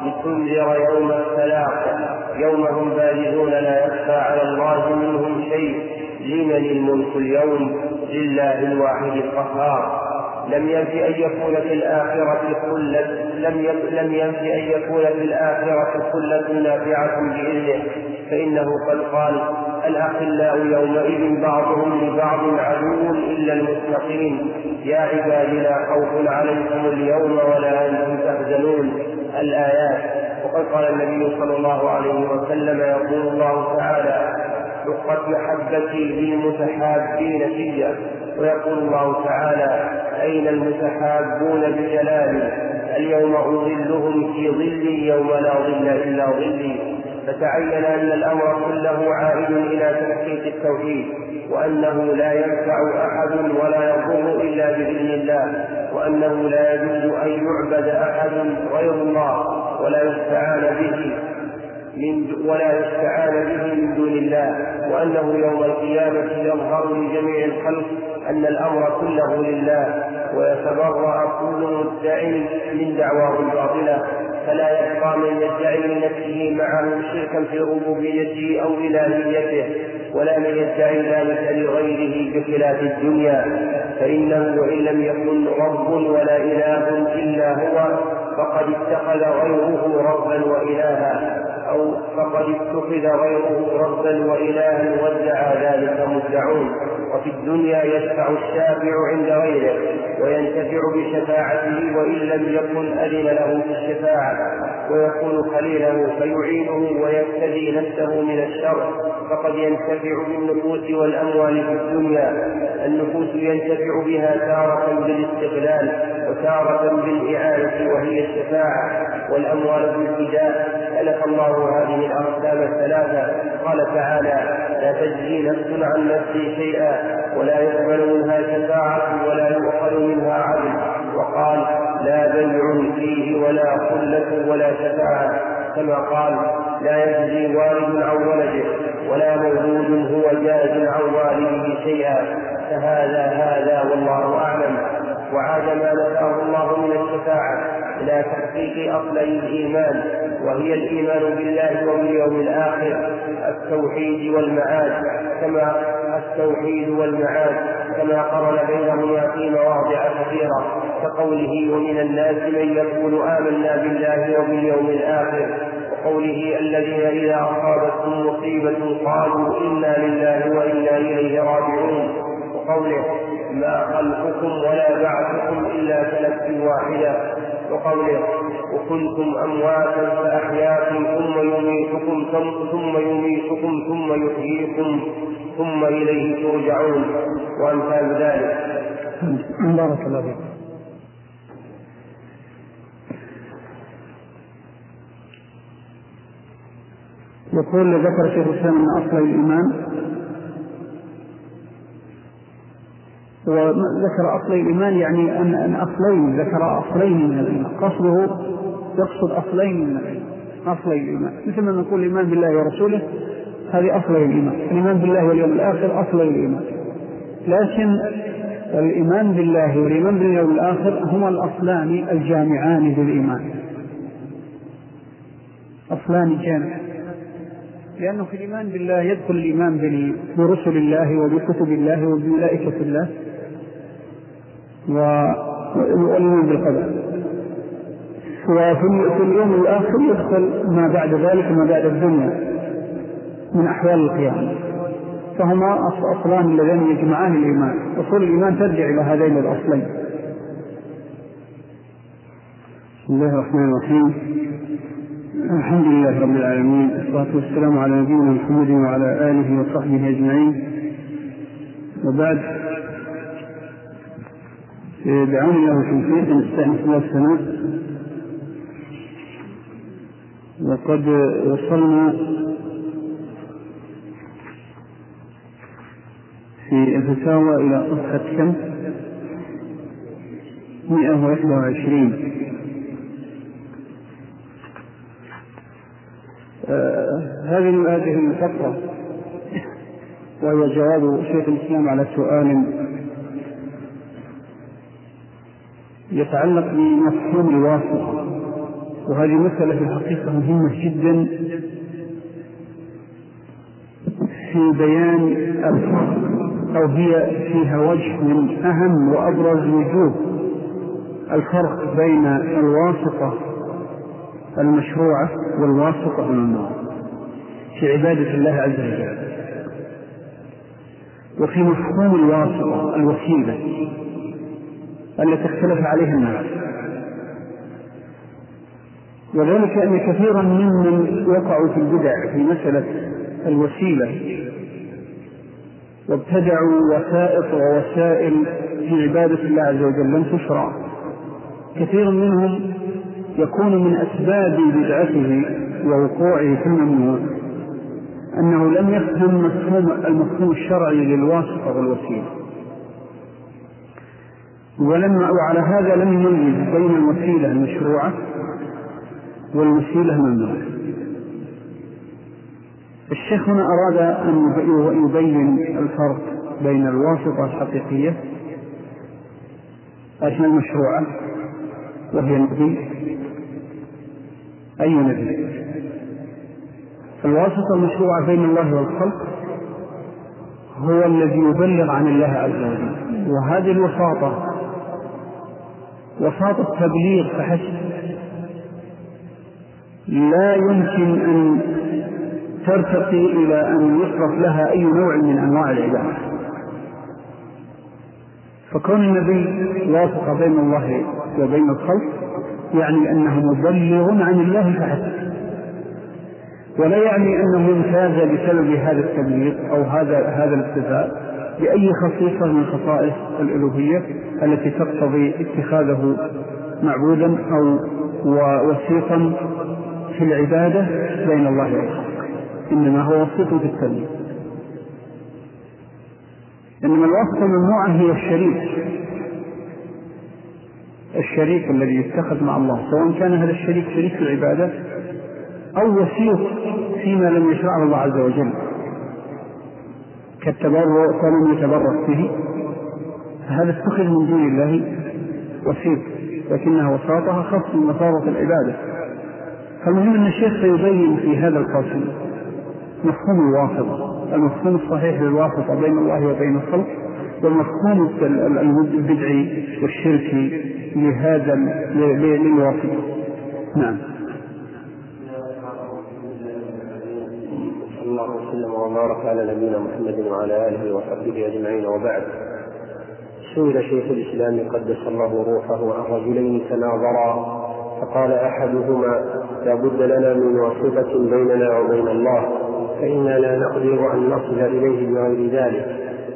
لتنذر يوم التلاق يوم هم بارزون لا يخفى على الله منهم شيء لمن الملك اليوم لله الواحد القهار. لم ينف أن يكون في الآخرة خلة لم لم ينف أن يكون في الآخرة خلة نافعة بإذنه، فإنه قد قال: الأخلاء يومئذ بعضهم لبعض عدو إلا المتقين. يا عبادي لا خوف عليكم اليوم ولا أنتم تحزنون. الآيات. وقد قال النبي صلى الله عليه وسلم: يقول الله تعالى: حقت محبتي للمتحابين فيا. ويقول الله تعالى: أين المتحابون بجلالي؟ اليوم أظلهم في ظلي يوم لا ظل إلا ظلي. فتعين أن الأمر كله عائد إلى تحقيق التوحيد، وأنه لا ينفع أحد ولا يضر إلا بإذن الله، وأنه لا يجوز أن يعبد أحد غير الله ولا يستعان به من ولا يستعان به من دون الله، وأنه يوم القيامة يظهر لجميع الخلق أن الأمر كله لله، ويتبرأ كل مدعي من دعواه الباطلة، فلا يبقى من يدعي لنفسه معه شركا في ربوبيته أو إلهيته، ولا من يدعي ذلك لغيره بخلاف الدنيا، فإنه وإن لم يكن رب ولا إله إلا هو فقد اتخذ غيره ربا وإلها، أو فقد اتخذ غيره ربا وإلها وادعى ذلك مدعون. وفي الدنيا يشفع الشافع عند غيره وينتفع بشفاعته وإن لم يكن أذن له في الشفاعة، ويكون خليله فيعينه ويفتدي نفسه من الشر، فقد ينتفع بالنفوس والأموال في الدنيا. النفوس ينتفع بها تارة بالاستقلال وتارة بالإعانة وهي الشفاعة، والأموال بالفداء. ألف الله هذه الأقسام الثلاثة. قال تعالى: لا تجزي نفس عن نفس شيئا ولا يقبل منها شفاعة ولا يؤخذ منها عدل. وقال: لا بيع فيه ولا خلة ولا شفاعة. كما قال: لا يجزي والد عن ولده ولا مولود هو جاز عن والده شيئا. فهذا هذا والله أعلم. وعاد ما نفاه الله من الشفاعة إلى تحقيق أصلي الإيمان، وهي الإيمان بالله واليوم الآخر، التوحيد والمعاد كما التوحيد والمعاد كما قرن بينهما في مواضع كثيرة، كقوله: ومن الناس من يقول آمنا بالله وباليوم الآخر، وقوله: الذين إذا أصابتهم مصيبة قالوا إنا لله وإنا إليه راجعون، وقوله: ما خلقكم ولا بعثكم إلا كنفس واحدة، وقوله: وكنتم أمواتا فأحياكم ثم يميتكم ثم يميتكم ثم يحييكم ثم إليه ترجعون، وأمثال ذلك. بارك الله فيك. يقول: ذكر شيخ الإسلام أن أصل الإيمان، وذكر أصل الإيمان يعني أن أصلين، ذكر أصلين من الإيمان، قصده يقصد أصلين من الإيمان، أصل الإيمان، مثل ما نقول الإيمان بالله ورسوله، هذه أصل الإيمان. الإيمان بالله واليوم الآخر أصل الإيمان، لكن الإيمان بالله والإيمان باليوم الآخر هما الأصلان الجامعان للإيمان، أصلان جامع، لأنه في الإيمان بالله يدخل الإيمان برسل الله وبكتب الله وبملائكة الله والإيمان بالقدر، وفي اليوم الآخر يدخل ما بعد ذلك ما بعد الدنيا من أحوال القيامة، فهما أصلان اللذين يجمعان الإيمان. أصول الإيمان ترجع إلى هذين الأصلين. بسم الله الرحمن الرحيم. الحمد لله رب العالمين، والصلاة والسلام على نبينا محمد وعلى آله وصحبه أجمعين، وبعد. بعون الله وتوفيقه نستأنف الله السنة، وقد وصلنا في الفتاوى إلى صفحة كم؟ مئة وإحدى وعشرين. آه هذه هذه الفقرة وهي جواب شيخ الإسلام على سؤال يتعلق بمفهوم الواسطة، وهذه مسألة في الحقيقة مهمة جدا في بيان الفرق أو هي فيها وجه من أهم وأبرز وجوه الفرق بين الواسطة المشروعة والواسطة الممنوعة في عبادة الله عز وجل، وفي مفهوم الواسطة الوسيلة التي اختلف عليها الناس. وذلك أن كثيرا ممن وقعوا في البدع في مسألة الوسيلة وابتدعوا وسائط ووسائل في عبادة الله عز وجل لم تشرع، كثير منهم يكون من أسباب بدعته ووقوعه في الممنوع أنه لم يفهم مفهوم المفهوم الشرعي للواسطة والوسيلة، ولما وعلى هذا لم يميز بين الوسيلة المشروعة والوسيلة الممنوعة. الشيخ هنا أراد أن يبين الفرق بين الواسطة الحقيقية أجل المشروعة وهي النبي. أي نبي؟ الواسطة المشروعة بين الله والخلق هو الذي يبلغ عن الله عز وجل، وهذه الوساطة وساطة تبليغ فحسب، لا يمكن أن ترتقي إلى أن يصرف لها أي نوع من أنواع العبادة. فكون النبي واسطة بين الله وبين الخلق يعني أنه مبلغ عن الله فحسب، ولا يعني أنه يمتاز بسبب هذا التبليغ أو هذا هذا الاكتفاء بأي خصيصة من خصائص الألوهية التي تقتضي اتخاذه معبودا أو وسيطا في العبادة بين الله والخلق، إنما هو وسيط في التبليغ. إنما الواسطة الممنوعة هي الشريك الشريك الذي يتخذ مع الله، سواء كان هذا الشريك شريك في العبادة أو وسيط فيما لم يشرعه الله عز وجل كالتبرع فلم يتبرك به، فهذا اتخذ من دون الله وسيط، لكنها وساطها خاصة من وساطة العبادة. فالمهم أن الشيخ سيبين في هذا الفصل مفهوم الواسطة، المفهوم الصحيح للواسطة بين الله وبين الخلق، والمفهوم البدعي والشركي لهذا للواسطة. نعم. الله وسلم وبارك على نبينا محمد وعلى آله وصحبه أجمعين، وبعد. سئل شيخ الإسلام قدس الله روحه عن رجلين تناظرا فقال أحدهما: لا بد لنا من واسطة بيننا وبين الله، فإنا لا نقدر أن نصل إليه بغير ذلك.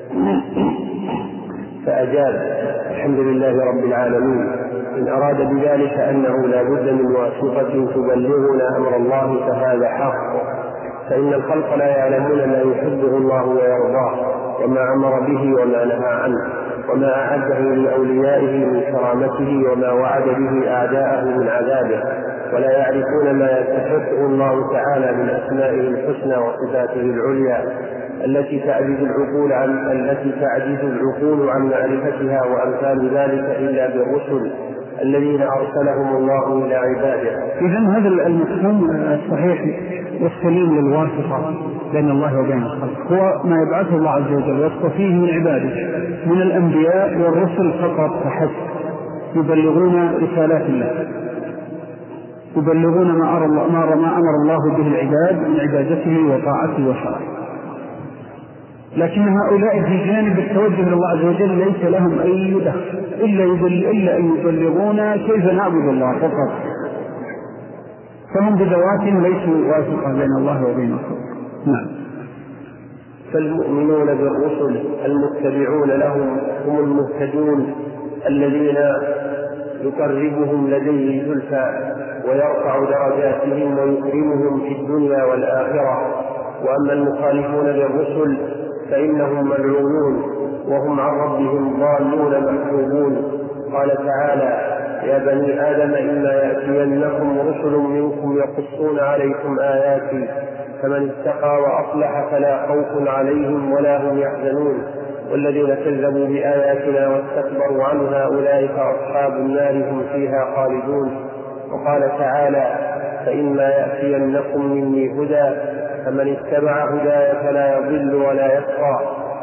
فأجاب: الحمد لله رب العالمين، إن أراد بذلك أنه لا بد من واسطة تبلغنا أمر الله فهذا حق، فإن الخلق لا يعلمون ما يحبه الله ويرضاه، وما أمر به وما نهى عنه، وما أعده لأوليائه من كرامته، وما وعد به أعداءه من عذابه، ولا يعرفون ما يستحقه الله تعالى من أسمائه الحسنى وصفاته العليا التي تعجز العقول عن التي تعجز العقول عن معرفتها، وأمثال ذلك إلا بالرسل الذين أرسلهم الله إلى عباده. إذن هذا المفهوم الصحيح والسليم للواسطة بين الله وبين الخلق هو ما يبعثه الله عز وجل ويصطفيه من عباده من الأنبياء والرسل فقط فحسب، يبلغون رسالات الله، يبلغون ما أمر الله به العباد من عبادته وطاعته وشرعه. لكن هؤلاء في جانب التوجه إلى الله عز وجل ليس لهم أي دخل إلا, إلا أن يبلغون كيف نعبد الله فقط، فهم بذوات ليسوا واسطة بين الله وبين الخلق. نعم. فالمؤمنون بالرسل المتبعون لهم هم المهتدون الذين يقربهم لديه زلفى ويرفع درجاتهم ويكرمهم في الدنيا والآخرة. وأما المخالفون للرسل فإنهم ملعونون وهم عن ربهم ضالون محجوبون. قال تعالى: يا بني آدم إما يأتينكم رسل منكم يقصون عليكم آياتي فمن اتقى وأصلح فلا خوف عليهم ولا هم يحزنون، والذين كذبوا بآياتنا واستكبروا عنها أولئك أصحاب النار هم فيها خالدون. وقال تعالى: فإما يأتينكم مني هدى فمن اتبع هداي فلا يضل ولا يشقى.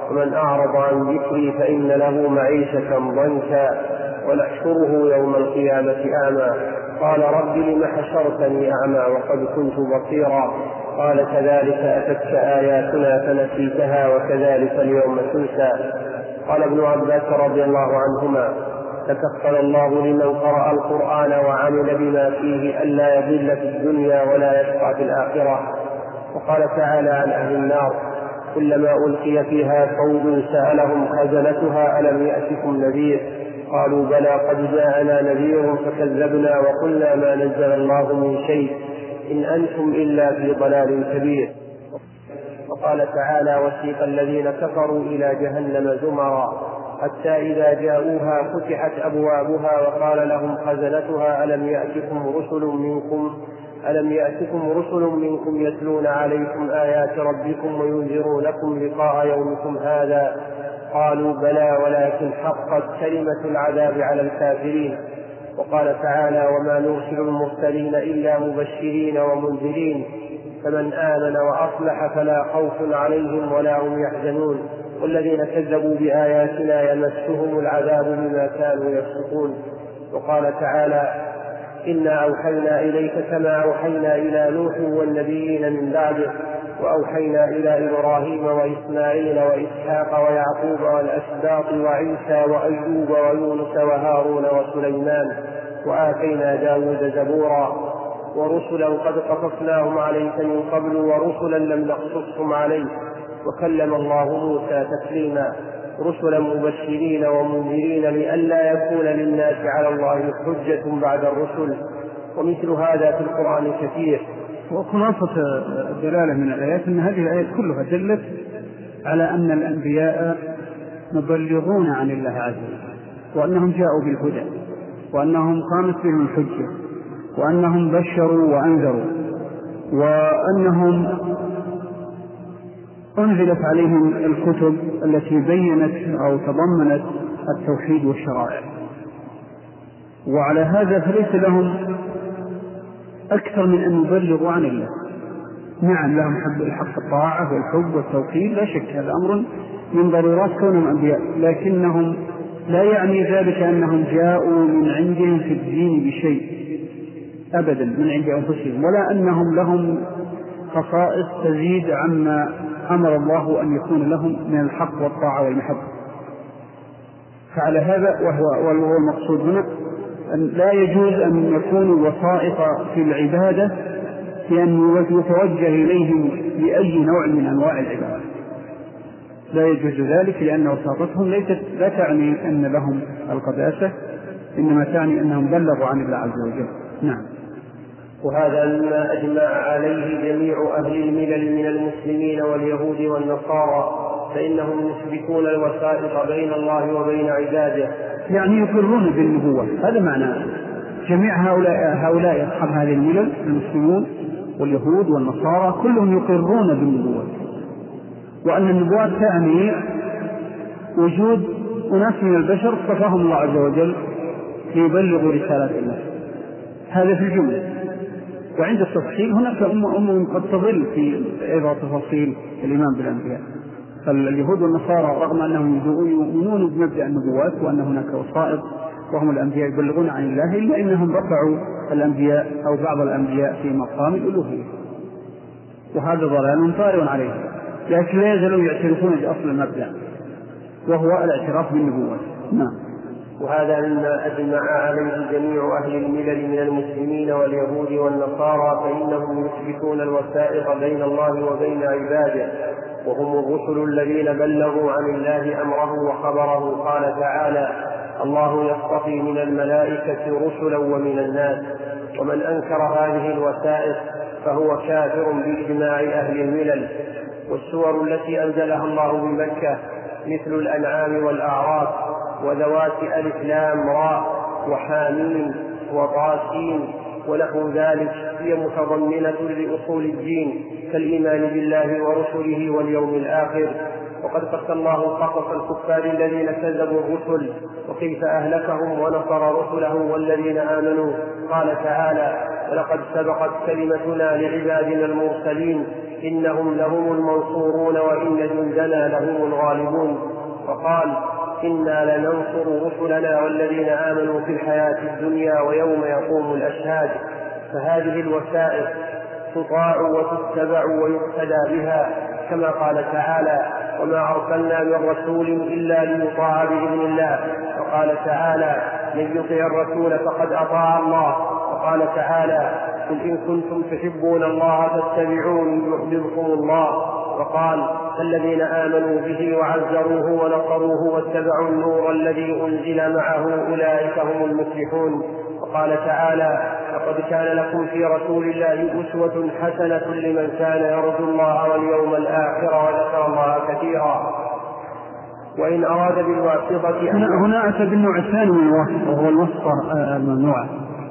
ومن أعرض عن ذكري فإن له معيشة ضنكا ونحشره يوم القيامة أعمى قال رب لم حشرتني أعمى وقد كنت بصيرا قال كذلك أتتك آياتنا فنسيتها وكذلك اليوم تنسى. قال ابن عباس رضي الله عنهما تكفل الله لمن قرأ القرآن وعمل بما فيه ألا يضل في الدنيا ولا يشقى في الآخرة. وقال تعالى عن أهل النار كلما ألقي فيها فوج سألهم خزنتها ألم يأتكم نذير قالوا بلى قد جاءنا نذير فكذبنا وقلنا ما نزل الله من شيء إن أنتم إلا في ضلال كبير. وقال تعالى وسيق الذين كفروا إلى جهنم زمرا حتى إذا جاءوها فتحت أبوابها وقال لهم خزنتها ألم يأتكم رسل منكم ألم يأتكم رسل منكم يتلون عليكم آيات ربكم وينذرونكم لقاء يومكم هذا قالوا بلى ولكن حقت كلمة العذاب على الكافرين. وقال تعالى وما نرسل المرسلين إلا مبشرين ومنذرين فمن آمن وأصلح فلا خوف عليهم ولا هم يحزنون والذين كذبوا بآياتنا يمسهم العذاب بما كانوا يفسقون. وقال تعالى إنا أوحينا إليك كما أوحينا إلى نوح والنبيين من بعده وأوحينا إلى إبراهيم وإسماعيل وإسحاق ويعقوب والأسباط وعيسى وأيوب ويونس وهارون وسليمان وآتينا داود زبورا ورسلا قد قصصناهم عليك من قبل ورسلا لم نقصصهم عليك وكلم الله موسى تكليما رسلا مبشرين ومنذرين لئلا يكون للناس على الله حجة بعد الرسل. ومثل هذا في القرآن كثير. وخلاصة الدلالة من الآيات أن هذه الآيات كلها دلت على أن الأنبياء مبلغون عن الله عز وجل وأنهم جاءوا بالهدى وأنهم قامت بهم الحجة وأنهم بشروا وأنذروا وأنهم أنزلت عليهم الكتب التي بينت أو تضمنت التوحيد والشرائع. وعلى هذا فليس لهم أكثر من أن يبلغوا عن الله. نعم لهم حب الحق الطاعة والحب والتوحيد لا شك هذا أمر من ضرورات كونهم أنبياء لكنهم لا يعني ذلك أنهم جاءوا من عندهم في الدين بشيء أبدا من عند أنفسهم ولا أنهم لهم خصائص تزيد عما أمر الله أن يكون لهم من الحق والطاعة والمحبة. فعلى هذا وهو, وهو المقصود هنا أن لا يجوز أن يكونوا وسائط في العبادة لأن يتوجه إليهم بأي نوع من أنواع العبادة لا يجوز ذلك لأن وساطتهم ليست لا تعني أن لهم القداسة إنما تعني أنهم بلغوا عن الله عز وجل. نعم. وهذا مما أجمع عليه جميع أهل الملل من المسلمين واليهود والنصارى فإنهم يثبتون الوسائط بين الله وبين عباده يعني يقرون بالنبوة. هذا معنى جميع هؤلاء هؤلاء أصحاب هذه الملل المسلمون واليهود والنصارى كلهم يقرون بالنبوة وأن النبوة تعني وجود أناس من البشر اصطفاهم الله عز وجل ليبلغوا رسالات الله. هذا في الجملة. وعند التفصيل هناك أمم قد تضل في أيضا تفاصيل الإيمان بالأنبياء. فاليهود والنصارى رغم أنهم يؤمنون بمبدأ النبوات وأن هناك وسائط وهم الأنبياء يبلغون عن الله إلا إنهم رفعوا الأنبياء أو بعض الأنبياء في مقام الألوهية وهذا ضلال طارئ عليه لكن لا يزالوا يعترفون بأصل المبدأ وهو الاعتراف بالنبوات. نعم. وهذا مما أجمع عليه جميع أهل الملل من المسلمين واليهود والنصارى فإنهم يثبتون الوسائط بين الله وبين عباده وهم الرسل الذين بلغوا عن الله أمره وخبره. قال تعالى الله يصطفي من الملائكة رسلا ومن الناس ومن أنكر هذه الوسائط فهو كافر بإجماع أهل الملل. والسور التي أنزلها الله بمكة مثل الأنعام والأعراف وذوات ألف لام راء وحامين وطاسين ونحو ذلك هي متضمنة لأصول الدين كالإيمان بالله ورسله واليوم الآخر. وقد قص الله قصص الكفار الذين كذبوا الرسل وكيف أهلكهم ونصر رسله والذين آمنوا. قال تعالى ولقد سبقت كلمتنا لعبادنا المرسلين إنهم لهم المنصورون وإن جندنا إننا لهم الغالبون. وقال إنا لننصر رسلنا والذين آمنوا في الحياة الدنيا ويوم يقوم الأشهاد. فهذه الوسائل تطاع وتتبع ويقتدى بها، كما قال تعالى وما أرسلنا من رسول إلا ليطاع بإذن الله. وقال تعالى من يطع الرسول فقد أطاع الله. وقال تعالى قل إن كنتم تحبون الله فاتبعوني يحببكم الله. وقال الذين آمنوا به وعزروه ونصروه واتبعوا النور الذي أنزل معه أولئك هم المفلحون. وقال تعالى لقد كان لكم في رسول الله أسوة حسنة لمن كان يرجو الله واليوم الآخر وذكر الله كثيرا. وإن أراد بالواسطة هنا, هنا أتى بالنوع الثاني من الواسطة وهو الواسطة الممنوعة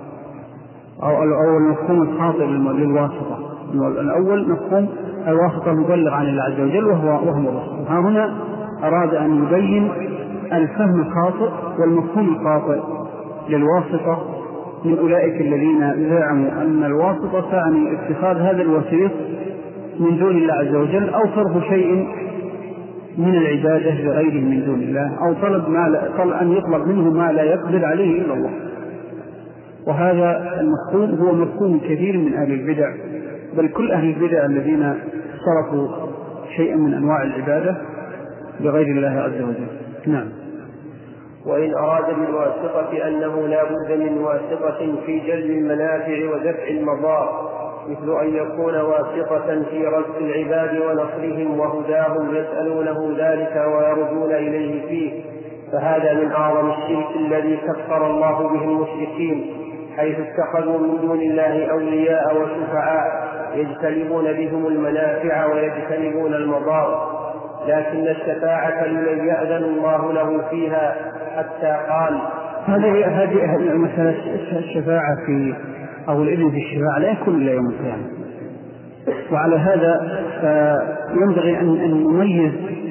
أو, أو المفهوم الخاطئ للواسطة. الأول مفهوم الواسطة المبلغ عن الله عز وجل وهو وهم الرسول. ها هنا أراد أن يبين الفهم الخاطئ والمفهوم الخاطئ للواسطة من أولئك الذين زعموا أن الواسطة تعني اتخاذ هذا الوسيط من دون الله عز وجل أو صرف شيء من العبادة لغيره من دون الله أو طلب, ما لا طلب أن يطلب منه ما لا يقدر عليه إلا الله. وهذا المفهوم هو مفهوم كثير من أهل البدع، بل كل أهل البدع الذين صرفوا شيئا من أنواع العبادة لغير الله عز وجل. نعم. وإن أراد بالواسطة أنه لا بد من واسطة في جلب المنافع ودفع المضار، مثل أن يكون واسطة في رزق العباد ونصرهم وهداهم يسألونه ذلك ويرجون إليه فيه، فهذا من أعظم الشرك الذي كفر الله به المشركين، حيث اتخذوا من دون الله أولياء وشفعاء يجتلبون بهم المنافع ويجتنبون المضار. لكن الشفاعة لمن يأذن الله له فيها، حتى قال هذه هذه مثلا الشفاعة في أو الإذن في الشفاعة لا يكون إلا يوم القيامة. وعلى هذا ينبغي أن نميز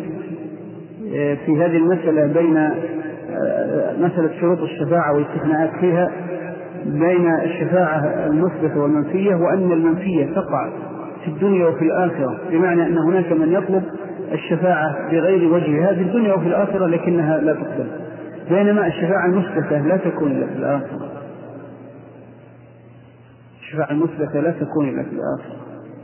في هذه المسألة بين مسألة شروط الشفاعة والاستثناءات فيها بين الشفاعة المثبتة والمنفية، وأن المنفية تقع في الدنيا وفي الآخرة، بمعنى أن هناك من يطلب الشفاعة بغير وجه هذه الدنيا وفي الآخرة لكنها لا تقبل، بينما الشفاعة المثبتة لا تكون إلا في الآخرة. الشفاعة المثبتة لا تكون إلا في الآخرة،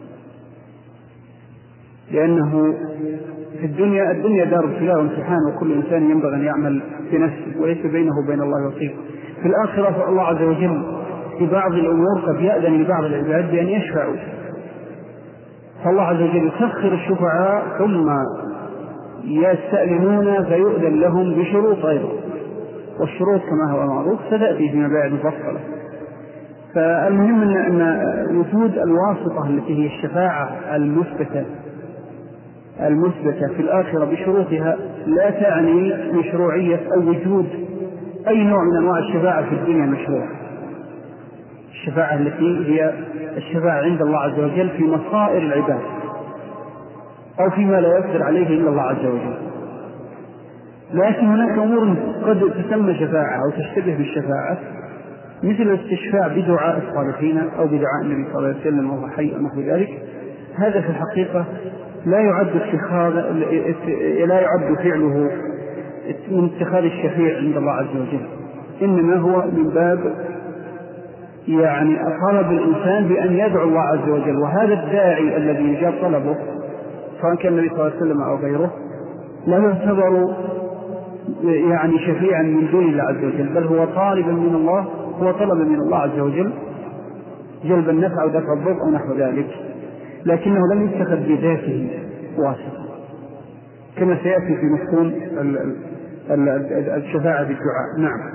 لأنه في الدنيا الدنيا دار ابتلاء وامتحان، وكل إنسان ينبغي أن يعمل بنفسه وليس بينه وبين الله وسيط. في الآخرة فالله عز وجل في بعض الأمور قد يأذن لبعض العباد بأن يشفعوا، فالله عز وجل يسخر الشفعاء ثم يستأذنون فيؤذن لهم بشروط أيضا، والشروط كما هو معروف ستأتي فيما بعد مفصلة. فالمهم أن وجود الواسطة التي هي الشفاعة المثبتة المثبتة في الآخرة بشروطها لا تعني مشروعية أو وجود أي نوع من أنواع الشفاعة في الدنيا مشروع. الشفاعة التي هي الشفاعة عند الله عز وجل في مصائر العباد أو فيما لا يقدر عليه إلا الله عز وجل. لكن هناك أمور قد تسمى شفاعة أو تشتبه بالشفاعة، مثل الاستشفاع بدعاء الصالحين أو بدعاء النبي صلى الله عليه وسلم وهو حي أو نحو ذلك. هذا في الحقيقة لا يعد اتخاذ لا يعد فعله من اتخاذ الشفيع عند الله عز وجل، إنما هو من باب يعني طلب الإنسان بأن يدعو الله عز وجل. وهذا الداعي الذي يجاب طلبه سواء كان النبي صلى الله عليه وسلم أو غيره لا يعتبر يعني شفيعا من دون الله عز وجل، بل هو طالبا من الله، هو طلب من الله عز وجل جلب النفع ودفع الضر أو نحو ذلك، لكنه لم يتخذ بذاته واسطة، كما سيأتي في مفهوم الشفاعة بالدعاء. نعم.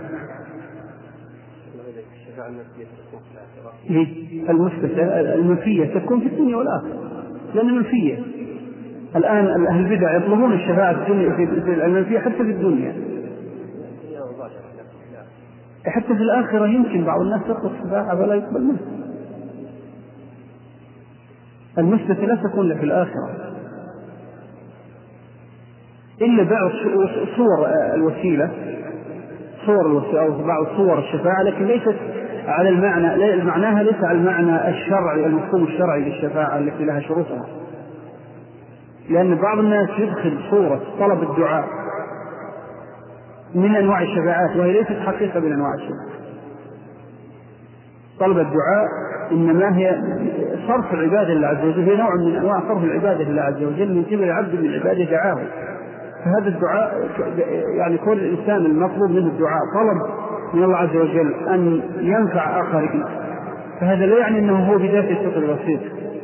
المثبتة المنفية تكون في الدنيا والآخرة، لأن المنفية الآن أهل البدع يطلبون الشفاعة في الدنيا في المنفية حتى في الدنيا، حتى في الآخرة يمكن بعض الناس يطلب الشفاعة فلا يقبل منه. المثبتة لا تكون في الآخرة إلا بعض صور الوسيلة صور الوسيلة أو بعض صور الشفاعة، لكن ليست على المعنى معناها ليس على المعنى الشرعي المفهوم الشرعي للشفاعة التي لها شروطها. لأن بعض الناس يدخل صورة طلب الدعاء من أنواع الشفاعات وهي ليست حقيقة من أنواع الشفاعات. طلب الدعاء إنما هي صرف العبادة لله عز وجل، هي نوع من أنواع صرف العبادة لله عز وجل من قبل العبد من العبادة دعاه. فهذا الدعاء يعني كل الإنسان المطلوب منه الدعاء طلب من الله عز وجل أن ينفع آخرين، فهذا لا يعني أنه هو بذاته يتخذ الوسيط،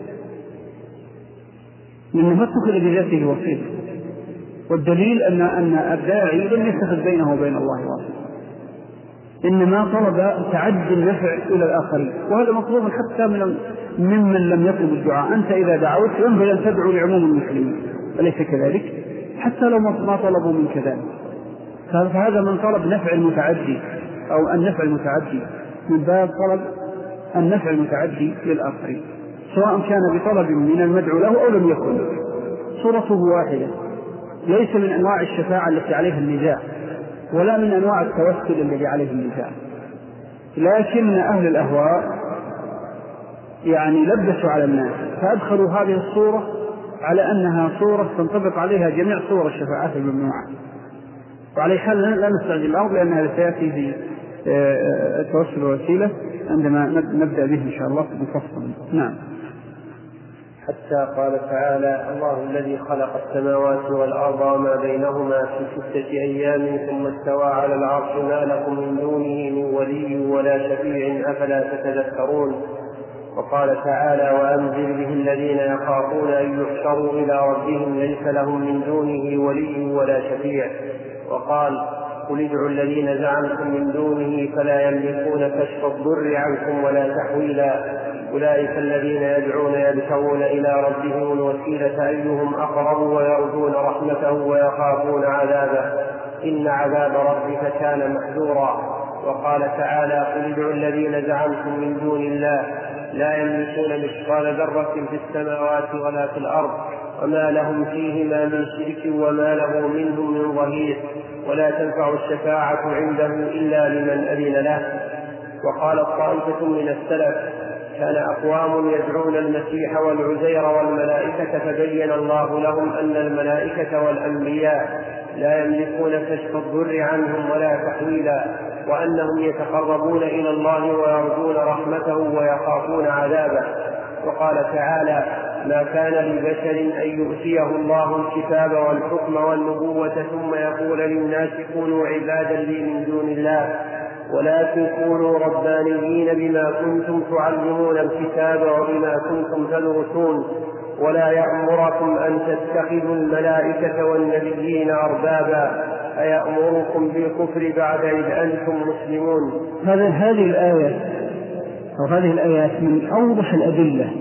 لأنه ما اتخذ بذاته وسيط، والدليل أن أن الداعي لم يتخذ بينه وبين الله واسطة، إنما طلب تعدي النفع إلى الآخرين، وهذا مطلوب حتى من ممن لم يطلب الدعاء. أنت إذا دعوت ينبغي أن تدعو لعموم المسلمين، أليس كذلك؟ حتى لو ما طلبوا من كذلك، فهذا من طلب نفع المتعدي أو النفع المتعدي من باب طلب النفع المتعدي للآخرين، سواء كان بطلب من المدعو له أو لم يكن، صورته واحدة، ليس من أنواع الشفاعة التي عليها النزاع ولا من أنواع التوسل الذي عليه النزاع. لكن أهل الأهواء يعني لبسوا على الناس فأدخلوا هذه الصورة على أنها صورة تنطبق عليها جميع صور الشفاعات الممنوعة، وعليه حال لا نستعجل الأمر لأنها سيأتي في التوسل والوسيلة عندما نبدأ به إن شاء الله مفصلا. نعم. حتى قال تعالى: الله الذي خلق السماوات والأرض وما بينهما في ستة أيام ثم استوى على العرش ما لكم من دونه من ولي ولا شفيع أفلا تتذكرون. وقال تعالى: وأنذر به الذين يخافون أن يحشروا إلى ربهم ليس لهم من دونه ولي ولا شفيع. وقال: قل ادعوا الذين زعمتم من دونه فلا يملكون كشف الضر عنكم ولا تحويلا أولئك الذين يدعون يبتغون إلى ربهم الوسيلة أيهم أقرب ويرجون رحمته ويخافون عذابه إن عذاب ربك كان محذورا. وقال تعالى: قل ادعوا الذين زعمتم من دون الله لا يملكون مثقال ذرة في السماوات ولا في الأرض وما لهم فيهما من شرك وما له منهم من ظهير ولا تنفع الشفاعة عنده إلا لمن أذن له. وقال طائفة من السلف: كان أقوام يدعون المسيح والعزير والملائكة فبين الله لهم أن الملائكة والأنبياء لا يملكون كشف الضر عنهم ولا تحويلا وأنهم يتقربون إلى الله ويرجون رحمته ويخافون عذابه. وقال تعالى: ما كان لبشر أن يؤتيه الله الكتاب والحكم والنبوة ثم يقول للناس كونوا عبادا لي من دون الله ولكن كونوا ربانيين بما كنتم تعلمون الكتاب وبما كنتم تدرسون ولا يأمركم أن تتخذوا الملائكة والنبيين أربابا أيأمركم بالكفر بعد إذ أنتم مسلمون. هذه الآية أو هذه الآيات من أوضح الأدلة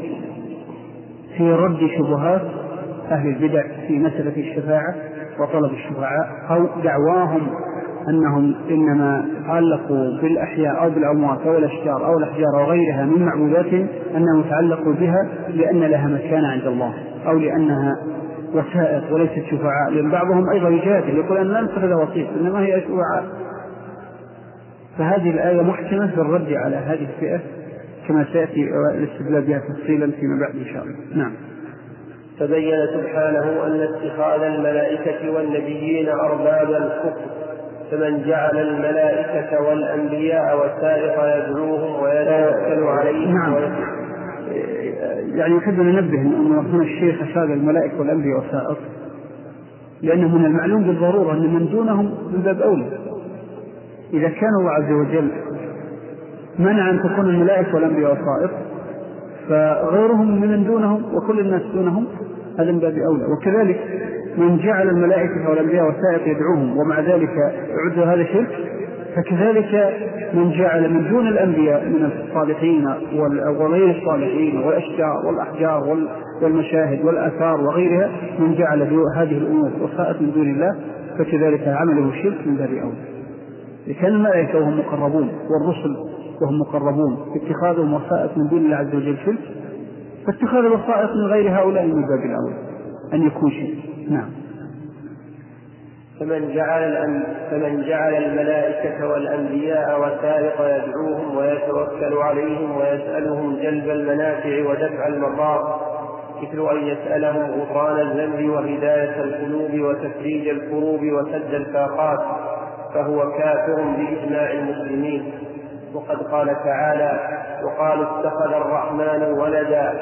في رد شبهات أهل البدع في مسألة الشفاعة وطلب الشفعاء أو دعواهم أنهم إنما تعلقوا بالأحياء أو بالأموات أو الأشجار أو الأحجار وغيرها من معبودات أنهم تعلقوا بها لأن لها مكانة عند الله أو لأنها وسائط وليست شفعاء. لأن بعضهم أيضا يجادل يقول أن لا نتخذها وسيط إنما هي شفعاء. فهذه الآية محكمة في الرد على هذه الفئة كما سيأتي الاستدلال بها تفصيلا فيما بعد إن شاء الله. نعم. فبين سبحانه أن اتخاذ الملائكة والنبيين أربابا الكفر، فمن جعل الملائكة والأنبياء والسائق يدعوهم ويتوكل عليهم. نعم. يعني يحب أن ننبه أن هنا الشيخ أشار الملائكة والأنبياء والسائق لأنه من المعلوم بالضرورة أن من دونهم من باب أولى. إذا كان الله عز وجل منع أن تكون الملائكة والأنبياء والسائق فغيرهم من دونهم وكل الناس دونهم هذا من باب أولى. وكذلك من جعل الملائكة والأنبياء والسائق يدعوهم ومع ذلك يعد هذا شرك، فكذلك من جعل من دون الأنبياء من الصالحين وغير الصالحين والأشجار والأحجار والمشاهد والآثار وغيرها من جعل هذه الأمور وسائق من دون الله فكذلك عمله شرك من باب أولى. لكن الملائكة وهم مقربون والرسل وهم مقربون اتخاذهم وسائط من دون الله عز وجل شرك، فاتخاذ الوسائط من غير هؤلاء من باب الأول أن يكون شرك. نعم. فمن جعل, فمن جعل الملائكة والأنبياء والسائق يدعوهم ويتوكل عليهم ويسألهم جلب المنافع ودفع المضار مثل أن يسأله غفران الذنب وهداية القلوب وتفريج الكروب وسد الفاقات، فهو كافر بإجماع المسلمين. وقد قال تعالى: وقالوا اتخذ الرحمن ولدا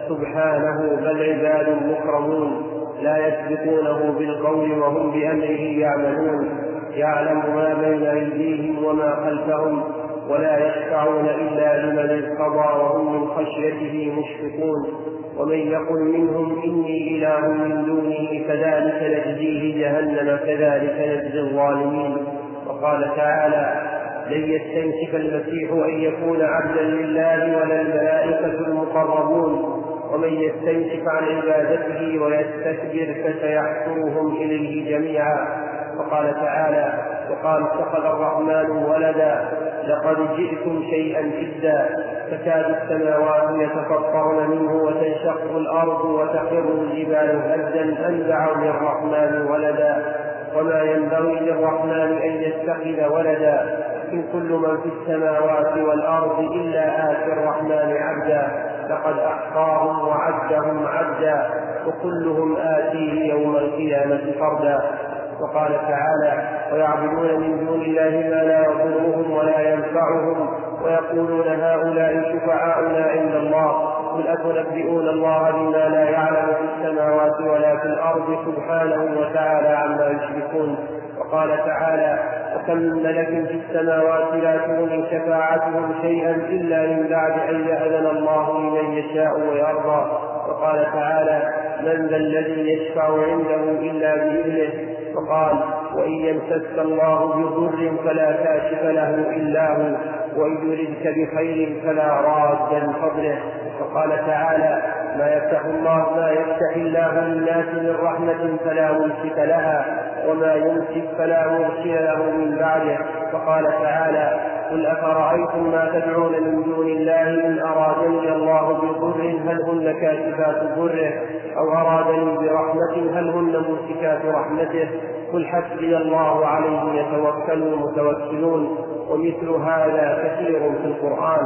سبحانه بل عباد مكرمون لا يسبقونه بالقول وهم بأمره يعملون، يعلم ما بين أيديهم وما خلفهم ولا يشفعون إلا لمن ارتضى وهم من خشيته مشفقون. ومن يقل منهم إني إله من دونه فذلك نجزيه جهنم كذلك نجزي الظالمين. وقال تعالى: لن يستنكف المسيح أن يكون عبدا لله ولا الملائكة المقربون، ومن يستنكف عن عبادته ويستكبر فسيحشرهم إليه جميعا. وقال تعالى: وقال اتخذ الرحمن ولدا لقد جئتم شيئا جدا تكاد السماوات يتفطرن منه وتنشق الأرض وتخر الجبال هدا أن دعوا للرحمن ولدا وما ينبغي للرحمن أن يتخذ ولدا إن كل من في السماوات والأرض إلا آتي الرحمن عبدا لقد أحصاهم وعدهم عدا وكلهم آتيه يوم القيامة فردا. وقال تعالى: ويعبدون من دون الله ما لا يضرهم ولا ينفعهم ويقولون هؤلاء شفعاؤنا عند الله قل أتنبئون الله بما لا يعلم في السماوات ولا في الأرض سبحانه وتعالى عما يشركون. وقال تعالى: وكم من ملك في السماوات لا تغني شفاعتهم شيئا إلا من بعد أن يأذن الله لمن يشاء ويرضى. وقال تعالى: من ذا الذي يشفع عنده إلا بإذنه. وقال: وإن يمسسك الله بضر فلا كاشف له إلا هو وإن يردك بخير فلا راد لفضله. وقال تعالى: ما يفتح الله ما يفتح الله للناس من رحمة فلا ممسك لها وما يمسك فلا مرسل له من بعده. وقال تعالى: قل أفرأيتم ما تدعون من دون الله إن أرادني الله بضر هل هن كاشفات ضره أو أرادني برحمة هل هن ممسكات رحمته قل حسبي الله عليه يتوكل المتوكلون. ومثل هذا كثير في القرآن.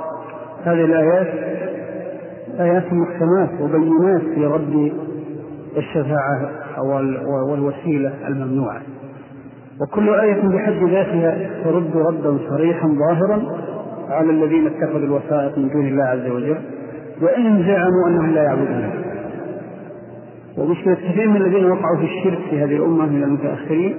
هذه الآيات آيات محكمات وبينات في رد الشفاعة والوسيلة الممنوعة، وكل آية بحد ذاتها ترد ردا صريحا ظاهرا على الذين اتخذوا الوسائط من دون الله عز وجل وإن زعموا أنهم لا يعبدون. ومشكلة كثير من الذين وقعوا في الشرك في هذه الأمة من المتأخرين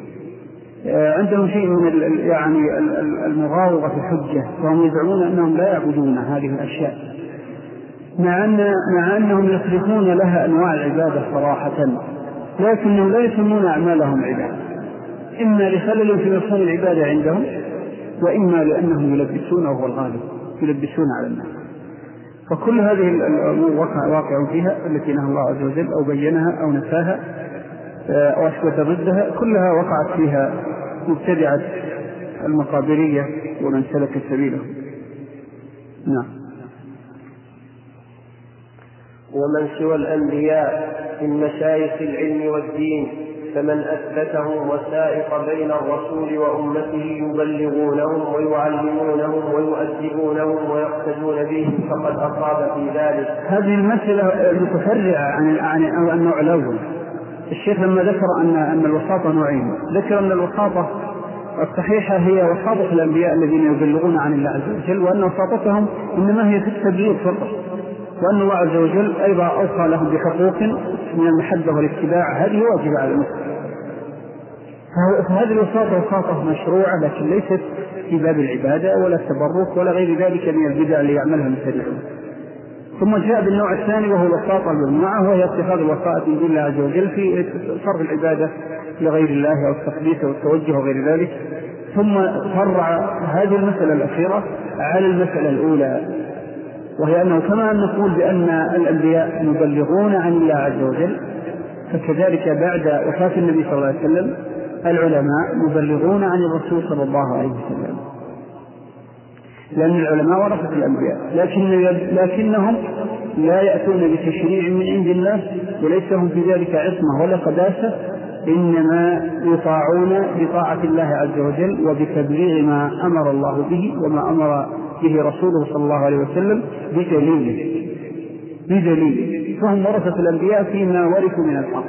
عندهم شيء من يعني المغاوغة في الحجة، وهم يزعمون أنهم لا يعبدون هذه الأشياء مع, أن مع أنهم يصرفون لها أنواع العبادة صراحة، لكنهم لا يسمون أعمالهم عبادة، إما لخلل في مفهوم العبادة عندهم وإما لأنهم يلبسونه هو الغالب يلبسون على الناس. فكل هذه الأمور واقع فيها التي نهى الله عز وجل أو بينها أو نفاها أو أثبت ضدها كلها وقعت فيها مبتدعة المقابرية ومن سلك سبيله. نعم. ومن سوى الأنبياء من مشايخ العلم والدين فمن أثبتهم وسائق بين الرسول وأمته يبلغونهم ويعلمونهم ويؤدبونهم ويقتدون بهم فقد أصاب في ذلك. هذه المسألة متفرعة عن عن النوع الأول. الشيخ لما ذكر أن أن الوساطة نوعين، ذكر أن الوساطة الصحيحة هي وساطة الأنبياء الذين يبلغون عن الله عز وجل، وأن وساطتهم إنما هي في التبليغ فقط، وأن الله عز وجل أيضا أوصى لهم بحقوق من المحبة والاتباع هذه واجبة على المسلم. فهذه الوساطة وساطة مشروعة لكن ليست في باب العبادة ولا التبرك ولا غير ذلك من البدع اللي يعملها المبتدعون. ثم جاء بالنوع الثاني وهو الوساطة الممنوعة، وهي اتخاذ الوسائط من دون الله عز وجل في صرف العبادة لغير الله أو التقديس أو التوجه وغير ذلك. ثم فرع هذه المسألة الأخيرة على المسألة الأولى، وهي أنه كما أن نقول بأن الأنبياء مبلغون عن الله عز وجل، فكذلك بعد وفاة النبي صلى الله عليه وسلم العلماء مبلغون عن الرسول صلى الله عليه وسلم، لأن العلماء ورثة الأنبياء، لكن لكنهم لا يأتون بتشريع من عند الله وليس هم في ذلك عصمة ولا قداسة، إنما يطاعون بطاعة الله عز وجل وبتبليغ ما أمر الله به وما أمر به رسوله صلى الله عليه وسلم بدليل بدليل فهم ورثة الأنبياء فيما ورثوا من الحق.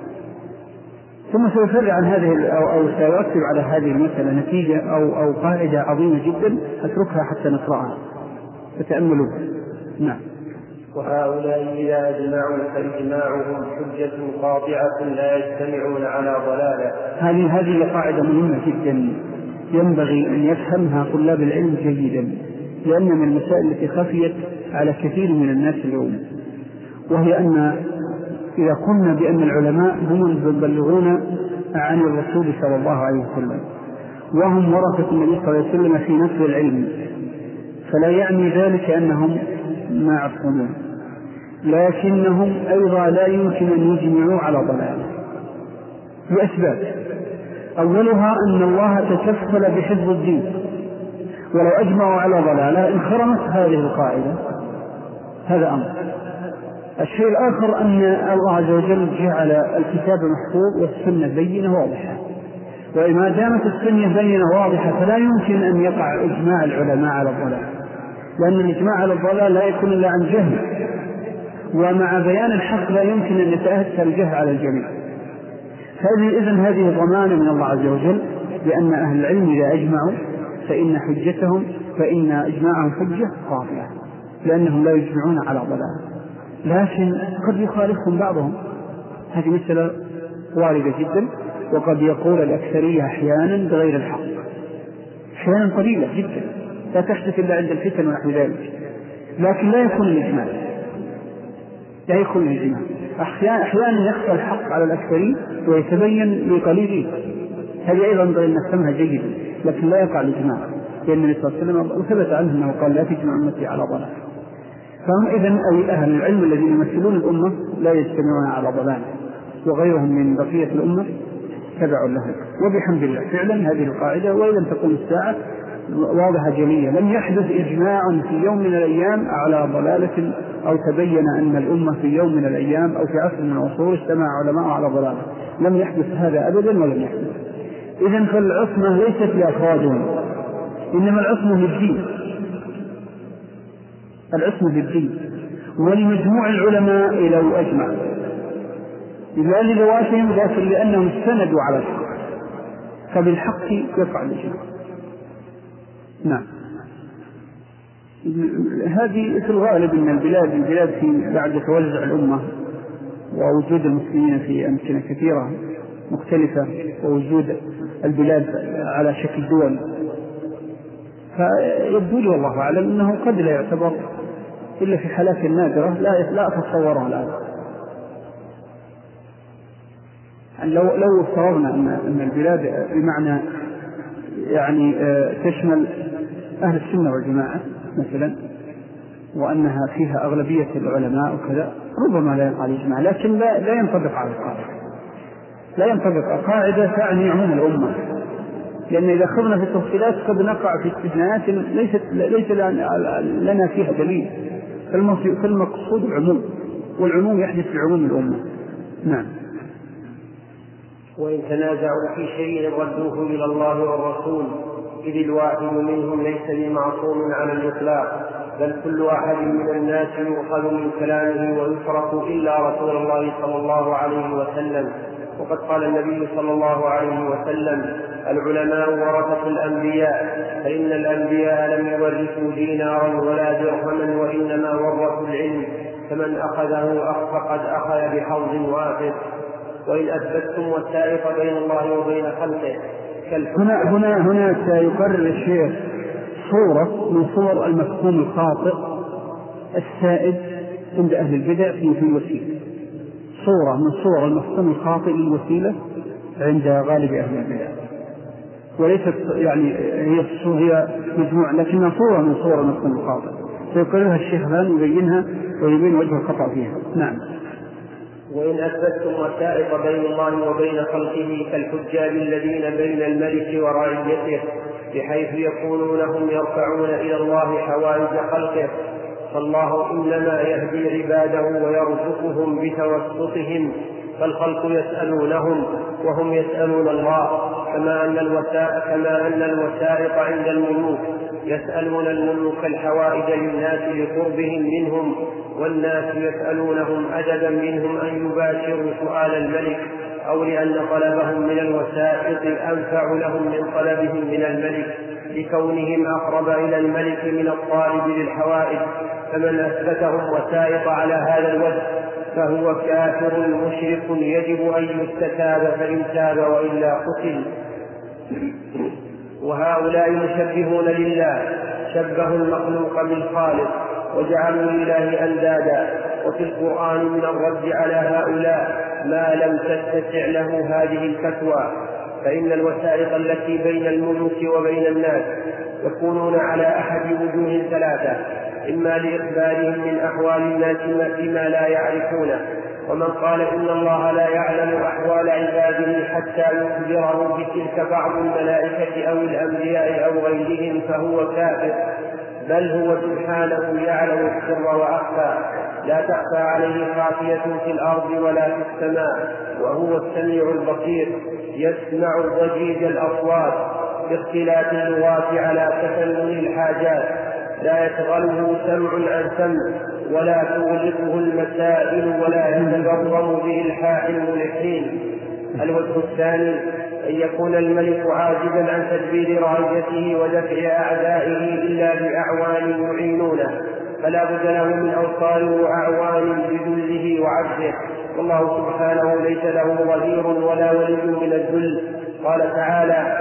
ثم سيفرع عن هذه أو, أو سيرتب على هذه المسألة نتيجة أو, أو قاعدة عظيمة جدا أتركها حتى نقرأها فتأملوا. نعم. وهؤلاء إذا أجمعوا فإجماعهم حجة قاطعة لا يجتمعون على ضلالة. هذه هذه قاعدة مهمة جدا ينبغي أن يفهمها طلاب العلم جيدا، لأن من المسائل التي خفيت على كثير من الناس اليوم، وهي أن إذا قلنا بأن العلماء هم المبلغون عن الرسول صلى الله عليه وسلم وهم ورثة النبي صلى الله عليه وسلم في نفس العلم، فلا يعني ذلك أنهم معصومون، لكنهم أيضا لا يمكن أن يجمعوا على ضلالة لأسباب. أولها أن الله تكفل بحفظ الدين، ولو أجمعوا على ضلالة انخرمت هذه القاعدة. هذا أمر. الشيء الآخر أن الله عز وجل جعل الكتاب محفوظ والسنة بينة واضحة، وما دامت السنة بينة واضحة فلا يمكن أن يقع إجماع العلماء على الضلال، لأن الإجماع على الضلال لا يكون إلا عن جهل، ومع بيان الحق لا يمكن أن يتأثر الجهل على الجميع. هذه إذن هذه ضمانة من الله عز وجل بأن أهل العلم إذا أجمعوا فإن حجتهم فإن إجماعهم حجة قاطعة، لأنهم لا يجمعون على ضلال، لكن قد يخالفهم بعضهم. هذه مسألة واردة جدا، وقد يقول الأكثرية أحيانا بغير الحق، أحيانا قليلة جدا لا تحدث إلا عند الفتن ونحو ذلك، لكن لا يكون الإجماع لا يكون الإجماع أحيانا يخفى الحق على الأكثرين ويتبين لقليلين. هذه أيضا بغير نفهمها جيدا، لكن لا يقع الإجماع، لأن النبي صلى الله عليه وسلم وثبت عنه أنه قال لا تجمع أمتي على ضلال. فهم إذن أي أهل العلم الذين يمثلون الأمة لا يجتمعون على ضلال، وغيرهم من بقية الأمة تبع لهم. وبحمد الله فعلا هذه القاعدة وإذا لم تكن الساعة واضحة جلية، لم يحدث إجماع في يوم من الأيام على ضلالة أو تبين أن الأمة في يوم من الأيام أو في عصر من العصور اجتمع علماء على ضلالة، لم يحدث هذا أبدا ولم يحدث. إذن فالعصمة ليست لأفرادهم، إنما العصمة للدين، العصمة للدين ولمجموع العلماء لو أجمع، لا لذواتهم لكن لأنهم استندوا على الحق، فبالحق يقع الإجماع. نعم. هذه في الغالب من البلاد البلاد في بعد توزع الأمة ووجود المسلمين في أمكنة كثيرة مختلفة ووجود البلاد على شكل دول، فيبدو لي والله أعلم أنه قد لا يعتبر إلا في حالات نادرة لا لا أتصورها الآن. لو لو افترضنا أن أن البلاد بمعنى يعني تشمل أهل السنة والجماعة مثلا، وأنها فيها أغلبية العلماء وكذا، ربما لا يقع الإجماع، لكن لا لا ينطبق على القاعدة، لا ينطبق القاعدة تعني عموم الأمة، لأن إذا أخذنا في التفصيلات قد نقع في استثناءات ليست ليس لنا فيها دليل، فالمقصود العموم، والعموم يحدث في عموم الأمة. نعم. وإن تنازعوا في شيء ردوه إلى الله والرسول، إذ الواحد منهم ليس بمعصوم على الإطلاق، بل كل أحد من الناس يؤخذ من كلامه ويترك إلا رسول الله صلى الله عليه وسلم. وقد قال النبي صلى الله عليه وسلم: العلماء ورثة الأنبياء، فإن الأنبياء لم يورثوا دينارا ولا درهما، وإنما ورثوا العلم، فمن أخذه فقد أخذ بحوض وافر. وإن أثبتتم والسائق بين الله وبين خلقه. هنا هنا هنا سيقرر الشيخ صورة من صور المفهوم الخاطئ السائد عند أهل البدع في الوسيلة، صورة من صور المفهوم الخاطئ للوسيلة عند غالب أهل البدع، وليست يعني هي هي مجموعة، لكنها صورة من صور المفهوم الخاطئ سيقررها الشيخ الآن يبينها ويبين وجه الخطأ فيها. نعم. وإن أثبتتم وسائط بين الله وبين خلقه كالحجاج الذين بين الملك ورعيته، بحيث يكونون هم يرفعون إلى الله حوائج خلقه، فالله إنما يهدي عباده ويرزقهم بتوسطهم، فالخلق يسألونهم وهم يسألون الله، كما أن الوسائط, كما أن الوسائط عند الملوك يسألون الملوك الحوائج للناس لقربهم منهم، والناس يسألونهم أدبا منهم أن يباشروا سؤال الملك، أو لأن طلبهم من الوسائط أنفع لهم من طلبهم من الملك، لكونهم أقرب إلى الملك من الطالب للحوائج. فمن أثبتهم وسائط على هذا الوجه فهو كافر مشرك يجب أن يستتاب، فإن تاب وإلا قتل. وهؤلاء مشبهون لله، شبهوا المخلوق بالخالق وجعلوا لله أندادا. وفي القرآن من الرد على هؤلاء ما لم تتسع له هذه الفتوى، فإن الوسائط التي بين الملوك وبين الناس يكونون على أحد وجوه ثلاثة: إما لإخبارهم من أحوال الناس فيما لا يعرفونه، ومن قال إن الله لا يعلم أحوال عباده حتى يخبره بتلك بعض الملائكة أو الأنبياء أو غيرهم فهو كافر، بل هو سبحانه يعلم السر وأخفى، لا تخفى عليه خافية في الأرض ولا في السماء، وهو السميع البصير، يسمع ضجيج الأصوات باختلاف اللغات على تفنن الحاجات، لا يشغله سمع عن سمع، ولا تغلقه المسائل، ولا يتبرم بإلحاح الملحين. الوجه الثاني أن يكون الملك عاجزا عن تدبير رعيته ودفع أعدائه إلا بأعوان يعينونه، فلا بد له من أوصال وأعوان بذله وعجزه، والله سبحانه ليس له ظهير ولا ولي من الذل. قال تعالى: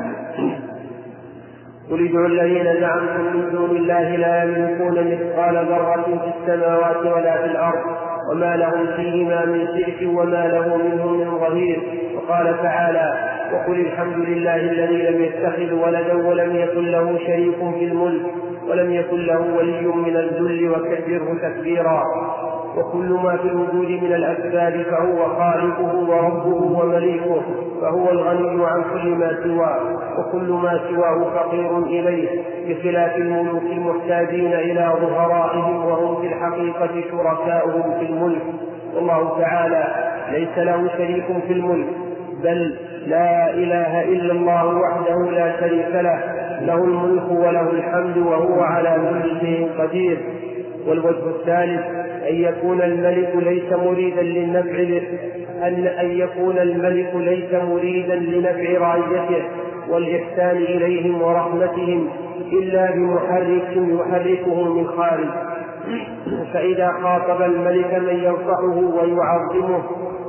قل ادعوا الذين زعمتم من دون الله لا يملكون مثقال ذرة في السماوات ولا في الأرض وما لهم فيهما من شرك وما له منهم من ظهير. وقال تعالى: وقل الحمد لله الذي لم يتخذ ولدا ولم يكن له شريك في الملك ولم يكن له ولي من الذل وكبره تكبيرا. وكل ما في الوجود من الأسباب فهو خالقه وربه ومليكه، فهو الغني عن كل ما سواه، وكل ما سواه فقير إليه، بخلاف الملوك المحتاجين إلى ظهرائهم وهم في الحقيقة شركاؤهم في الملك. والله تعالى ليس له شريك في الملك، بل لا إله إلا الله وحده لا شريك له، له الملك وله الحمد وهو على كل شيء قدير. والوجه الثالث أن يكون الملك ليس مريدا للنفع أن أن يكون الملك ليس مريدا لنفع رعيته والإحسان إليهم ورحمتهم إلا بمحرك يحركه من خارج، فإذا خاطب الملك من ينصحه ويعظمه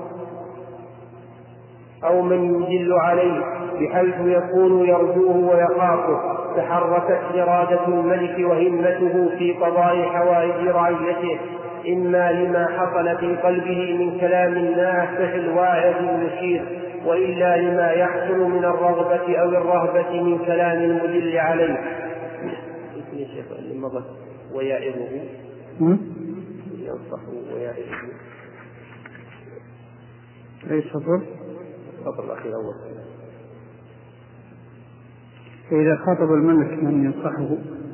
أو من يجل عليه بحيث يكون يرجوه ويخافه تحركت إرادة الملك وهمته في قضاء حوائج رعيته، إما لما حصل في قلبه من كلام الناصح الواعظ المشير، وإلا لما يحصل من الرغبة أو الرهبة من كلام المدل عليه. ويعظه ينصحه ويعظه ليس صبر السطر الأخير أول. فإذا خاطب الملك من ينصحه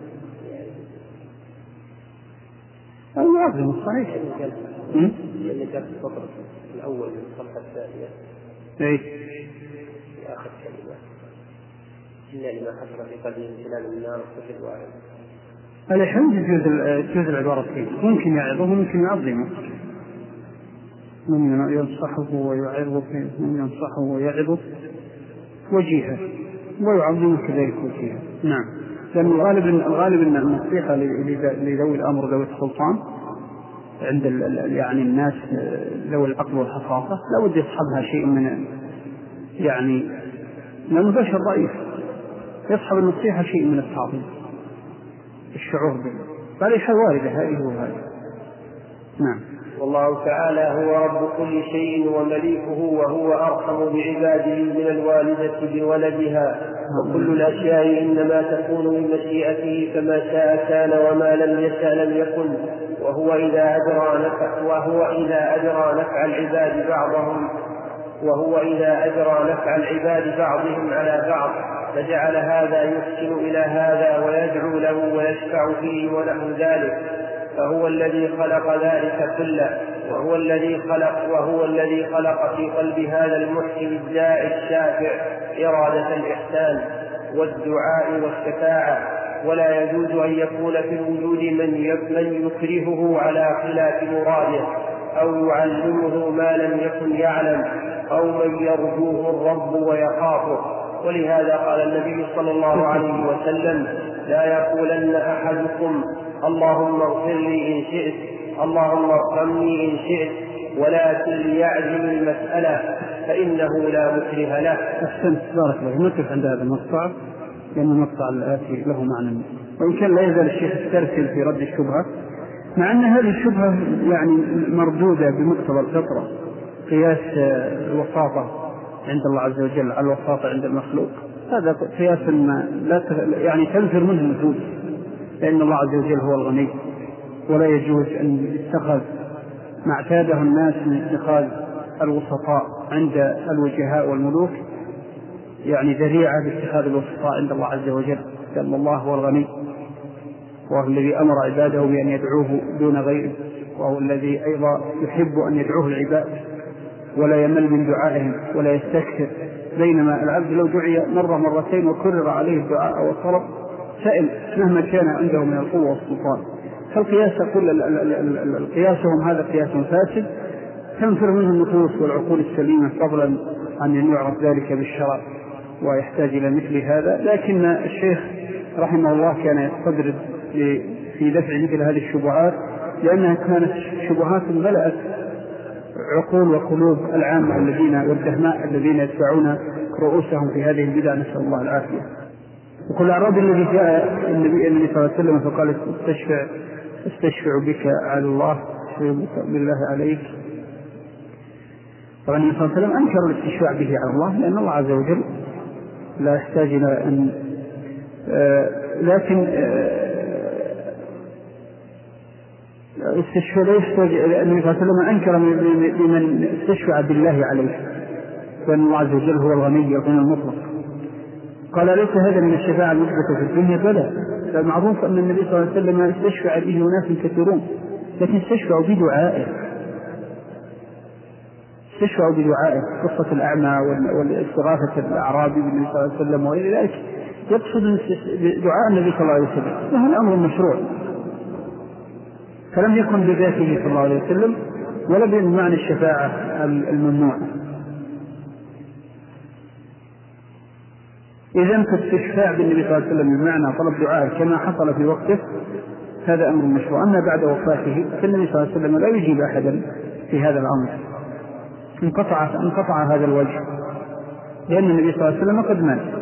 أو يعظم صحيح لأن كان في السطر الأول من الصفحة الثانية أي في آخر كلمة إلا لما حصل في قلبه من كلام النار الصفر الواعظ. الحمد جزء العبارة فيه ممكن يعظه ممكن يعظمه، من ينصحه ويعظه من ينصحه ويعظه وجيهه ويعظمه كذلك وجيهه. نعم، لأن الغالب الغالب أن النصيحة لذوي الأمر ذوي السلطان عند يعني الناس ذوي العقل والحصافة لا بد يصحبها شيء من يعني لأن البشر ضعيف، يصحب النصيحة شيء من التعظيم الشعور به، فليس واردة هذه وهذه. نعم. والله تعالى هو رب كل شيء ومليكه، وهو أرحم بعباده من الوالدة بولدها، وكل الأشياء إنما تكون من مشيئته، فما شاء كان وما لم يشاء لم يكن، وهو إذا أجرى نفع وهو إذا أجرى نفع العباد بعضهم وهو إذا أجرى نفع العباد بعضهم على بعض فجعل هذا يحسن إلى هذا ويدعو له ويشفع فيه ونحو ذلك، فهو الذي خلق ذلك كله، وهو الذي خلق وهو الذي خلق في قلب هذا المحسن الداعي الشافع إرادة الإحسان والدعاء والشفاعة، ولا يجوز أن يكون في الوجود من من يكرهه على خلاف مراده أو يعلمه ما لم يكن يعلم أو من يرجوه الرب ويخافه. ولهذا قال النبي صلى الله عليه وسلم: لا يقولن أحدكم اللهم اغفر لي إن شئت، اللهم ارحمني إن شئت، ولكن ليعزم المسألة فإنه لا مكره له. أحسنت، بارك الله. نقف عند هذا المقطع لأن المقطع الآتي له معنى، وإن كان لا يزال الشيخ يسترسل في رد الشبهة، مع أن هذه الشبهة يعني مردودة بمقتضى الفطرة، قياس الوساطة عند الله عز وجل على الوساطة عند المخلوق. هذا قياس لا يعني تنفر منه النفوس، لأن الله عز وجل هو الغني، ولا يجوز أن يتخذ ما اعتاده الناس من اتخاذ الوسطاء عند الوجهاء والملوك يعني ذريعة باتخاذ الوسطاء عند الله عز وجل، لأن الله هو الغني، وهو الذي أمر عباده بأن يدعوه دون غيره، وهو الذي أيضا يحب أن يدعوه العباد ولا يمل من دعائهم ولا يستكثر. بينما العبد لو دعي مرة مرتين وكرر عليه الدعاء والطلب سائل مهما كان عنده من القوة والسلطان. فالقياس تقول القياسهم هذا قياس فاسد تنفر منه النفوس والعقول السليمة، فضلا عن أن يعرف ذلك بالشرع ويحتاج إلى مثل هذا. لكن الشيخ رحمه الله كان يستدرج في دفع مثل هذه الشبهات، لأنها كانت شبهات ملأت عقول وقلوب العامة الذين والدهماء الذين يدفعون رؤوسهم في هذه البدع، نسأل الله العافية. وكل الأعراب الذي جاء النبي النبي صلى الله عليه وسلم فقال: استشفع استشفع بك على الله بالله عليك. طبعا النبي صلى الله عليه وسلم أنكر الاستشفاع به على الله، لأن الله عز وجل لا يحتاج إلى أن آه لكن آه استشفاء لا يحتاج. النبي صلى الله عليه وسلم أنكر بمن استشفع بالله عليه، وأن الله عز وجل هو الغني الغنى المطلق. قال: ليس هذا من الشفاعة المثبتة في الدنيا؟ بلى، فمعروف أن النبي صلى الله عليه وسلم استشفع به ناس كثيرون، لكن استشفعوا بدعائه استشفعوا بدعائه قصة الأعمى والاستغاثة الأعرابي بالنبي صلى الله عليه وسلم وإلى ذلك، يقصد دعاء النبي صلى الله عليه وسلم، وهذا أمر مشروع، فلم يكن بذاته صلى الله عليه وسلم ولا بمعنى الشفاعة الممنوعة. إذن فالاستشفاع بالنبي صلى الله عليه وسلم بمعنى طلب دعاء كما حصل في وقته هذا أمر مشروع. أما بعد وفاته فالنبي صلى الله عليه وسلم لا يجيب أحدا في هذا الأمر، انقطع انقطع هذا الوجه، لأن النبي صلى الله عليه وسلم قد مات.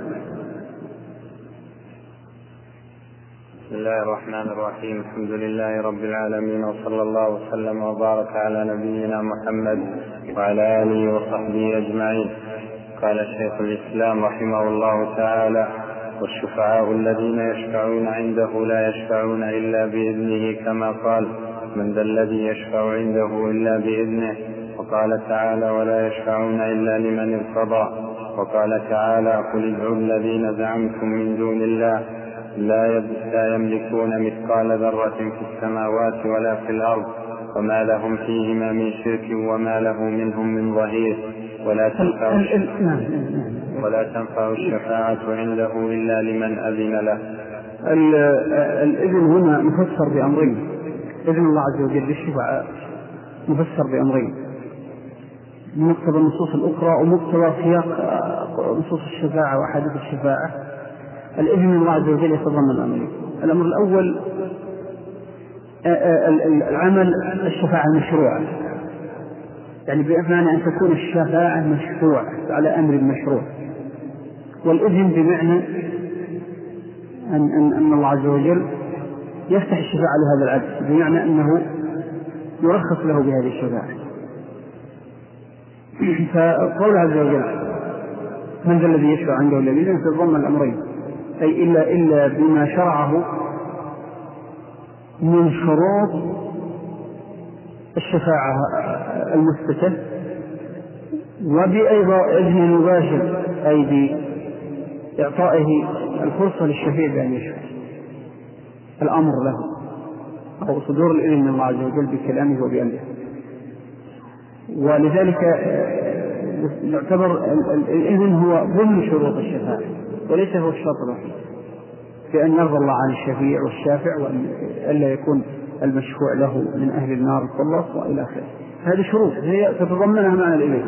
بسم الله الرحمن الرحيم. الحمد لله رب العالمين، وصلى الله وسلم وبارك على نبينا محمد وعلى آله وصحبه أجمعين. قال شيخ الإسلام رحمه الله تعالى: والشفعاء الذين يشفعون عنده لا يشفعون إلا بإذنه، كما قال: من ذا الذي يشفع عنده إلا بإذنه. وقال تعالى: ولا يشفعون إلا لمن ارتضى. وقال تعالى: قل ادعوا الذين زعمتم من دون الله لا يملكون مثقال ذرة في السماوات ولا في الأرض وما لهم فيهما من شرك وما له منهم من ظهير ولا تنفع ولا تنفع الشفاعة عنده إلا لمن أذن له. الإذن هنا مفسر بأمرين: إذن الله عز وجل للشفاعة مفسر بأمرين، مقتضى النصوص الأخرى ومقتضى سياق نصوص الشفاعة وأحاديث الشفاعة. الإذن الله عز وجل يتضمن الأمرين: الأمر الأول العمل الشفاعة المشروعة، يعني بمعنى أن تكون الشفاعة مشروعة على أمر مشروع، والإذن بمعنى أن, أن, أن الله عز وجل يفتح الشفاعة لهذا العبد، بمعنى أنه يرخص له بهذه الشفاعة. فقول عز وجل: من ذا الذي يشفع عنده إلا بإذنه، تتضمن الأمرين، أي إلا, إلا بما شرعه من شروط الشفاعة المثبتة، وبأيضا إذن مباشر، أي بإعطائه الفرصة للشفيع بأن يشفع، الأمر له أو صدور الإذن من الله عز وجل بكلامه وبأمره. ولذلك يعتبر الإذن هو ضمن شروط الشفاعة وليس هو الشرط الوحيد. بأن يرضى الله عن الشفيع والشافع، وأن ألا يكون المشفوع له من أهل النار الخلص وإلى آخره. هذه شروط هي تتضمنها معنى الإذن،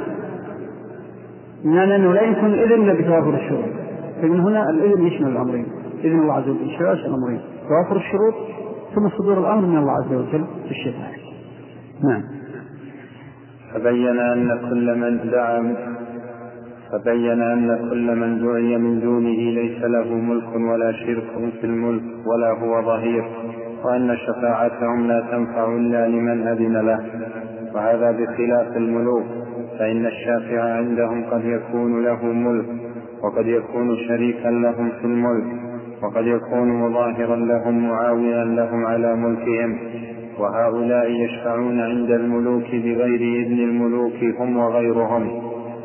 معنى أنه لا يمكن الإذن إلا بتوافر الشروط. فمن هنا الإذن يشمل الأمرين، إذن الله عز وجل الشفاعة يشمل الأمرين، توافر الشروط ثم صدور الأمر من الله عز وجل في الشفاعة. نعم. فبين أن كل من دعا فبين أن كل من دعي من دونه ليس له ملك ولا شرك في الملك ولا هو ظهير، وأن شفاعتهم لا تنفع إلا لمن أذن له. وهذا بخلاف الملوك، فإن الشافع عندهم قد يكون له ملك، وقد يكون شريكا لهم في الملك، وقد يكون مظاهرا لهم معاونا لهم على ملكهم. وهؤلاء يشفعون عند الملوك بغير إذن الملوك هم وغيرهم،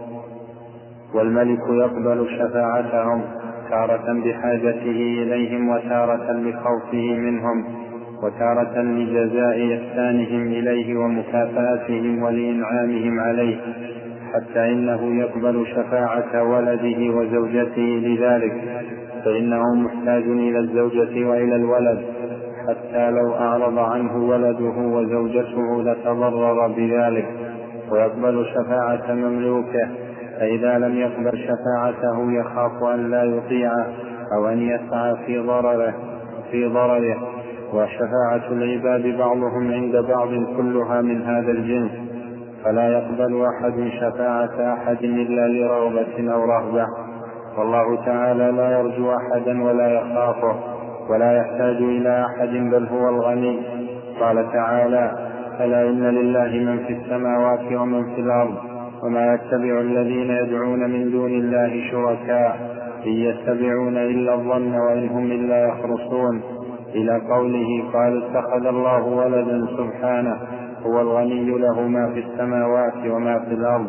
والملك يقبل شفاعتهم تارة بحاجته إليهم، وتارة لخوفه منهم، وتارة لجزاء إحسانهم إليه ومكافاتهم ولإنعامهم عليه، حتى إنه يقبل شفاعة ولده وزوجته لذلك، فإنه محتاج إلى الزوجة وإلى الولد، حتى لو أعرض عنه ولده وزوجته لتضرر بذلك. ويقبل شفاعة مملوكه، فإذا لم يقبل شفاعته يخاف أن لا يطيعه أو أن يسعى في ضرره في ضرره. وشفاعة العباد بعضهم عند بعض كلها من هذا الجنس، فلا يقبل أحد شفاعة أحد إلا لرغبة أو رهبة. والله تعالى لا يرجو أحدا ولا يخافه ولا يحتاج إلى أحد، بل هو الغني. قال تعالى: ألا إن لله من في السماوات ومن في الأرض، وما يتبع الذين يدعون من دون الله شركاء إن يتبعون إلا الظن وإن هم إلا يخرصون، إلى قوله: قال اتخذ الله ولدا سبحانه، هو الغني له ما في السماوات وما في الأرض.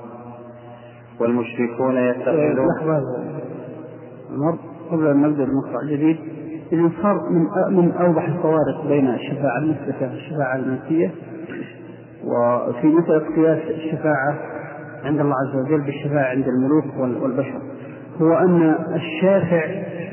والمشركون يتخذون قبل أن نبدأ المقطع الجديد، إذن صار من من أوضح الفوارق بين الشفاعة المثبتة والشفاعة المنفية، وفي مسألة قياس الشفاعة عند الله عز وجل بالشفاعة عند الملوك والبشر، هو أن الشافع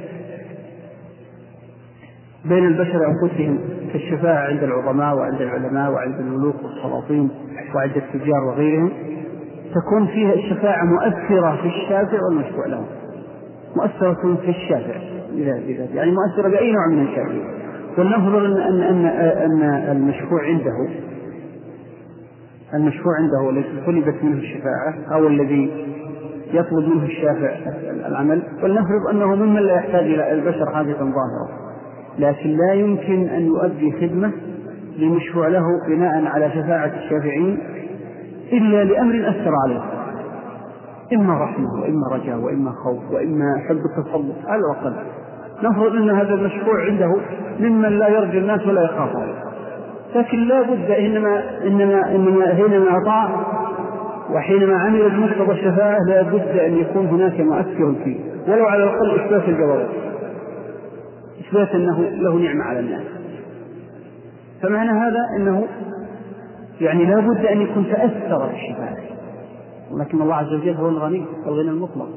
بين البشر أنفسهم كالشفاعة عند العظماء وعند العلماء وعند الملوك والسلاطين وعند التجار وغيرهم، تكون فيها الشفاعة مؤثرة في الشافع والمشفوع له، مؤثرة في الشافع يعني مؤثرة بأي نوع من الشافع. ولنفرض أن, أن, أن المشفوع عنده المشفوع عنده الذي طلبت منه الشفاعة أو الذي يطلب منه الشافع العمل، ولنفرض أنه ممن لا يحتاج إلى البشر حاجة ظاهرة، لكن لا يمكن أن يؤدي خدمة لمشفوع له بناء على شفاعة الشافعين إلا لأمر أثر عليه، إما رحمة وإما رجاء وإما خوف وإما حب التسلط على الأقل. نفرض أن هذا المشفوع عنده ممن لا يرجو الناس ولا يخافه، لكن لا بد إنما, إنما, إنما حينما أطاع وحينما عمل بمقتضى الشفاعة لا بد أن يكون هناك مؤثر فيه، ولو على الأقل إثبات الجواب، إثبات أنه له نعمة على الناس. فمعنى هذا أنه يعني لا بد أن يكون تأثر بالشفاعة، ولكن الله عز وجل هو الغني والغنى المطلق،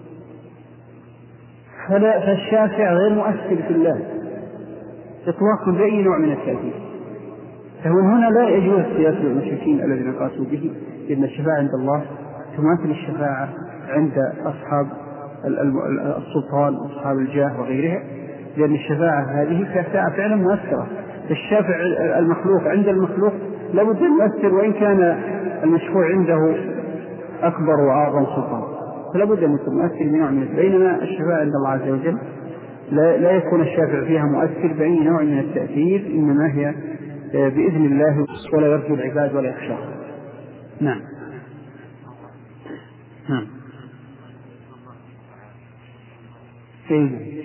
فالشافع غير مؤثر في الله إطلاقا بأي نوع من التأثير. فمن هنا لا يجوز سياسة المشركين الذين قاسوا به، لأن الشفاعة عند الله تماثل الشفاعة عند أصحاب السلطان وأصحاب الجاه وغيرها، لأن الشفاعة هذه فعلا مؤثرة. الشافع المخلوق عند المخلوق لابد أن يؤثر، وإن كان المشفوع عنده أكبر وأعظم سلطان فلابد أن يكون مؤثر بنوع من، بينما الشفاعة عند الله عز وجل لا, لا يكون الشافع فيها مؤثر بأي نوع من التأثير، إنما هي بإذن الله ولا يرجو العباد ولا يخشى. نعم نعم إيه.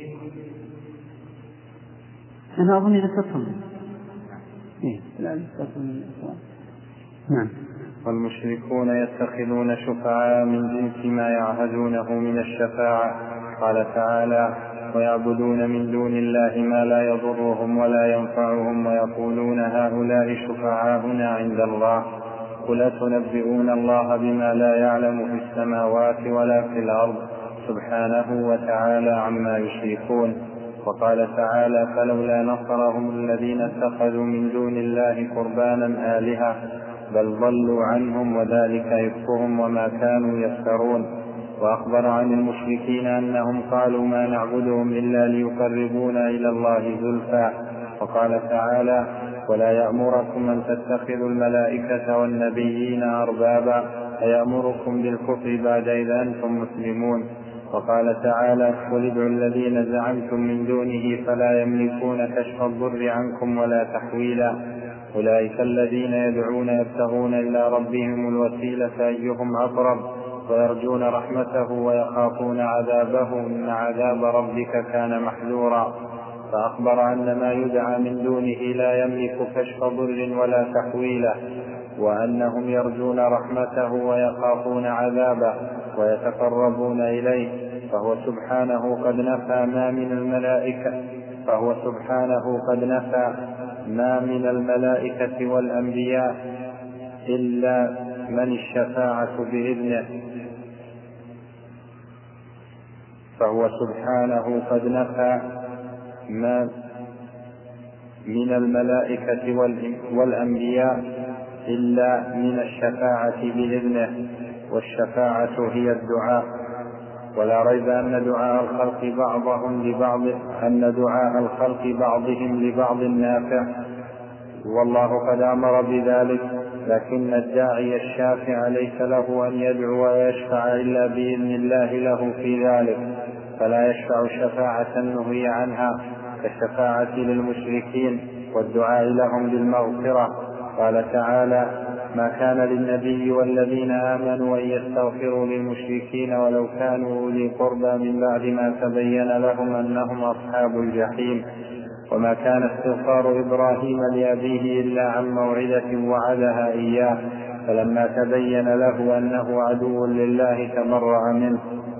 أنا أظن إذا تفهم إيه لا تفهم. نعم. والمشركون يتخذون شفعاء من جنس ما يعهدونه من الشفاعة. قال تعالى: ويعبدون من دون الله ما لا يضرهم ولا ينفعهم ويقولون هؤلاء شفعاؤنا عند الله، قل أتنبئون الله بما لا يعلم في السماوات ولا في الأرض سبحانه وتعالى عما يشركون. وقال تعالى فلولا نصرهم الذين اتخذوا من دون الله قربانا آلهة بل ضلوا عنهم وذلك إفكهم وما كانوا يفترون. وأخبر عن المشركين أنهم قالوا ما نعبدهم إلا ليقربونا إلى الله زلفى. وقال تعالى ولا يأمركم أن تتخذوا الملائكة والنبيين أربابا أيأمركم بالكفر بعد إذ أنتم مسلمون. وقال تعالى قل ادعوا الذين زعمتم من دونه فلا يملكون كشف الضر عنكم ولا تحويلا أولئك الذين يدعون يبتغون إلى ربهم الوسيلة أيهم أقرب ويرجون رحمته ويخافون عذابه إن عذاب ربك كان محذورا. فأخبر أن ما يدعى من دونه لا يملك كشف ضر ولا تحويله وأنهم يرجون رحمته ويخافون عذابه ويتقربون إليه فهو سبحانه قد نفى ما من الملائكة فهو سبحانه قد نفى ما من الملائكة والأنبياء إلا من الشفاعة بإذنه فهو سبحانه قد نفى ما من الملائكة والأنبياء إلا من الشفاعة بإذنه والشفاعة هي الدعاء. ولا ريب أن دعاء الخلق بعضهم لبعض أن دعاء الخلق بعضهم لبعض نافع والله قد أمر بذلك لكن الداعي الشافع ليس له أن يدعو ويشفع إلا بإذن الله له في ذلك فلا يشفع شفاعة نهي عنها كالشفاعة للمشركين والدعاء لهم بالمغفرة. قال تعالى ما كان للنبي والذين آمنوا أن يستغفروا للمشركين ولو كانوا أولي قربى من بعد ما تبين لهم أنهم أصحاب الجحيم. وما كان استغفار إبراهيم لأبيه إلا عن موعدة وعدها إياه فلما تبين له أنه عدو لله تبرأ منه.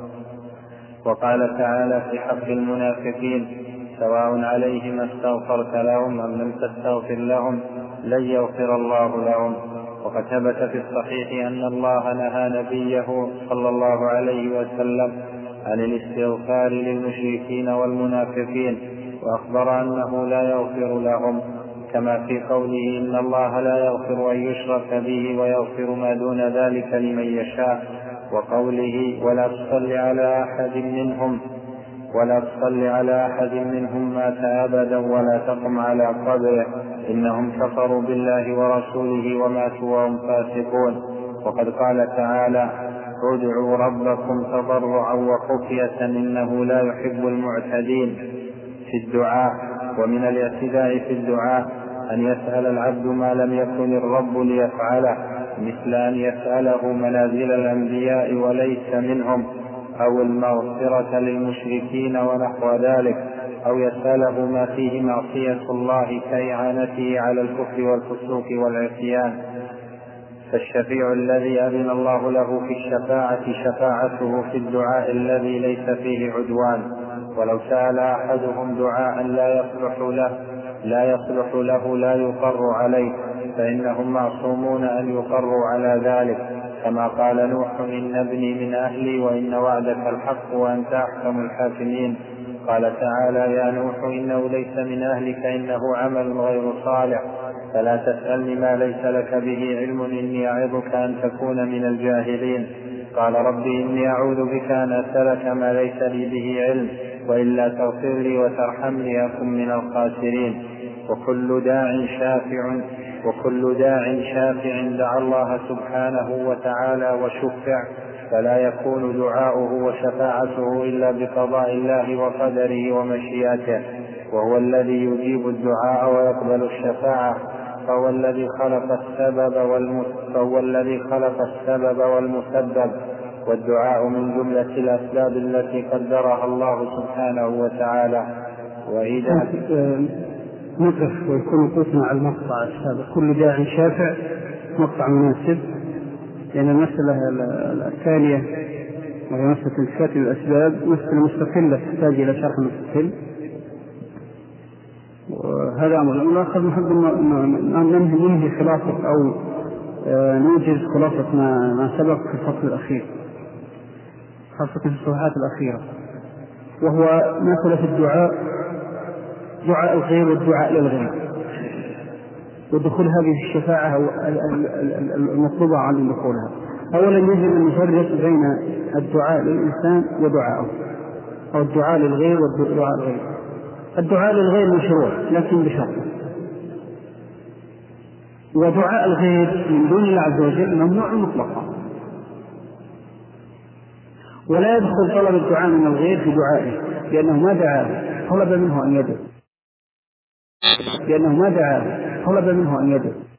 وقال تعالى في حق المنافقين سواء عليهم استغفرت لهم أم لم تستغفر لهم لن يغفر الله لهم. وقد ثبت في الصحيح أن الله نهى نبيه صلى الله عليه وسلم عن الاستغفار للمشركين والمنافقين وأخبر أنه لا يغفر لهم كما في قوله إن الله لا يغفر أن يشرك به ويغفر ما دون ذلك لمن يشاء وقوله ولا تصل على أحد منهم ولا تصل على أحد منهم مات أبدا ولا تقم على قبره إنهم كفروا بالله ورسوله وماتوا وهم فاسقون. وقد قال تعالى ادعوا ربكم تضرعا وخفية إنه لا يحب المعتدين في الدعاء. ومن الاعتداء في الدعاء أن يسأل العبد ما لم يكن الرب ليفعله مثل أن يسأله منازل الأنبياء وليس منهم أو المغفرة للمشركين ونحو ذلك أو يسأله ما فيه معصية الله كإعانته على الكفر والفسوق والعصيان. فالشفيع الذي أذن الله له في الشفاعة شفاعته في الدعاء الذي ليس فيه عدوان. ولو سأل أحدهم دعاء لا يصلح له لا يصلح له لا يقر عليه فإنهم معصومون أن يقروا على ذلك كما قال نوح إن ابني من أهلي وإن وعدك الحق وأنت أحكم الحاكمين. قال تعالى يا نوح إنه ليس من أهلك إنه عمل غير صالح فلا تسألني ما ليس لك به علم إني أعظك أن تكون من الجاهلين. قال ربي إني أعوذ بك أن أسألك ما ليس لي به علم وإلا تغفر لي وترحمني أكن من الخاسرين. وكل داع شافع وكل داع شافع دعا الله سبحانه وتعالى وشفع فلا يكون دعاؤه وشفاعته إلا بقضاء الله وقدره ومشيئته وهو الذي يجيب الدعاء ويقبل الشفاعة فهو الذي خلق السبب فهو الذي خلق السبب والمسبب والدعاء من جملة الأسباب التي قدرها الله سبحانه وتعالى. وإذا نقف ويكون وقوفنا على المقطع السابق كل داع شافع مقطع مناسب لأن المسألة الثانية وهي مسألة التفات الأسباب مسألة مستقلة تحتاج إلى شرح مستقل وهذا أمر الآخر نحب أن ننهي خلاصة أو نوجز خلاصة ما, ما سبق في الفصل الأخير خاصة في الصفحات الأخيرة وهو مسألة الدعاء دعاء الخير والدعاء للغير، ودخول هذه الشفاعة المطلوبة عن دخولها. أولا يجب أن نفرق بين الدعاء للإنسان ودعاءه، أو الدعاء للغير والدعاء للغير. الدعاء للغير مشروع لكن بشرط، ودعاء الغير من دون الله عز وجل ممنوع مطلقا، ولا يدخل طلب الدعاء من الغير في دعائه، لأنه ما دعاه طلب منه أن يدعو، لأنه ما دعاه طلب منه أن يدعو.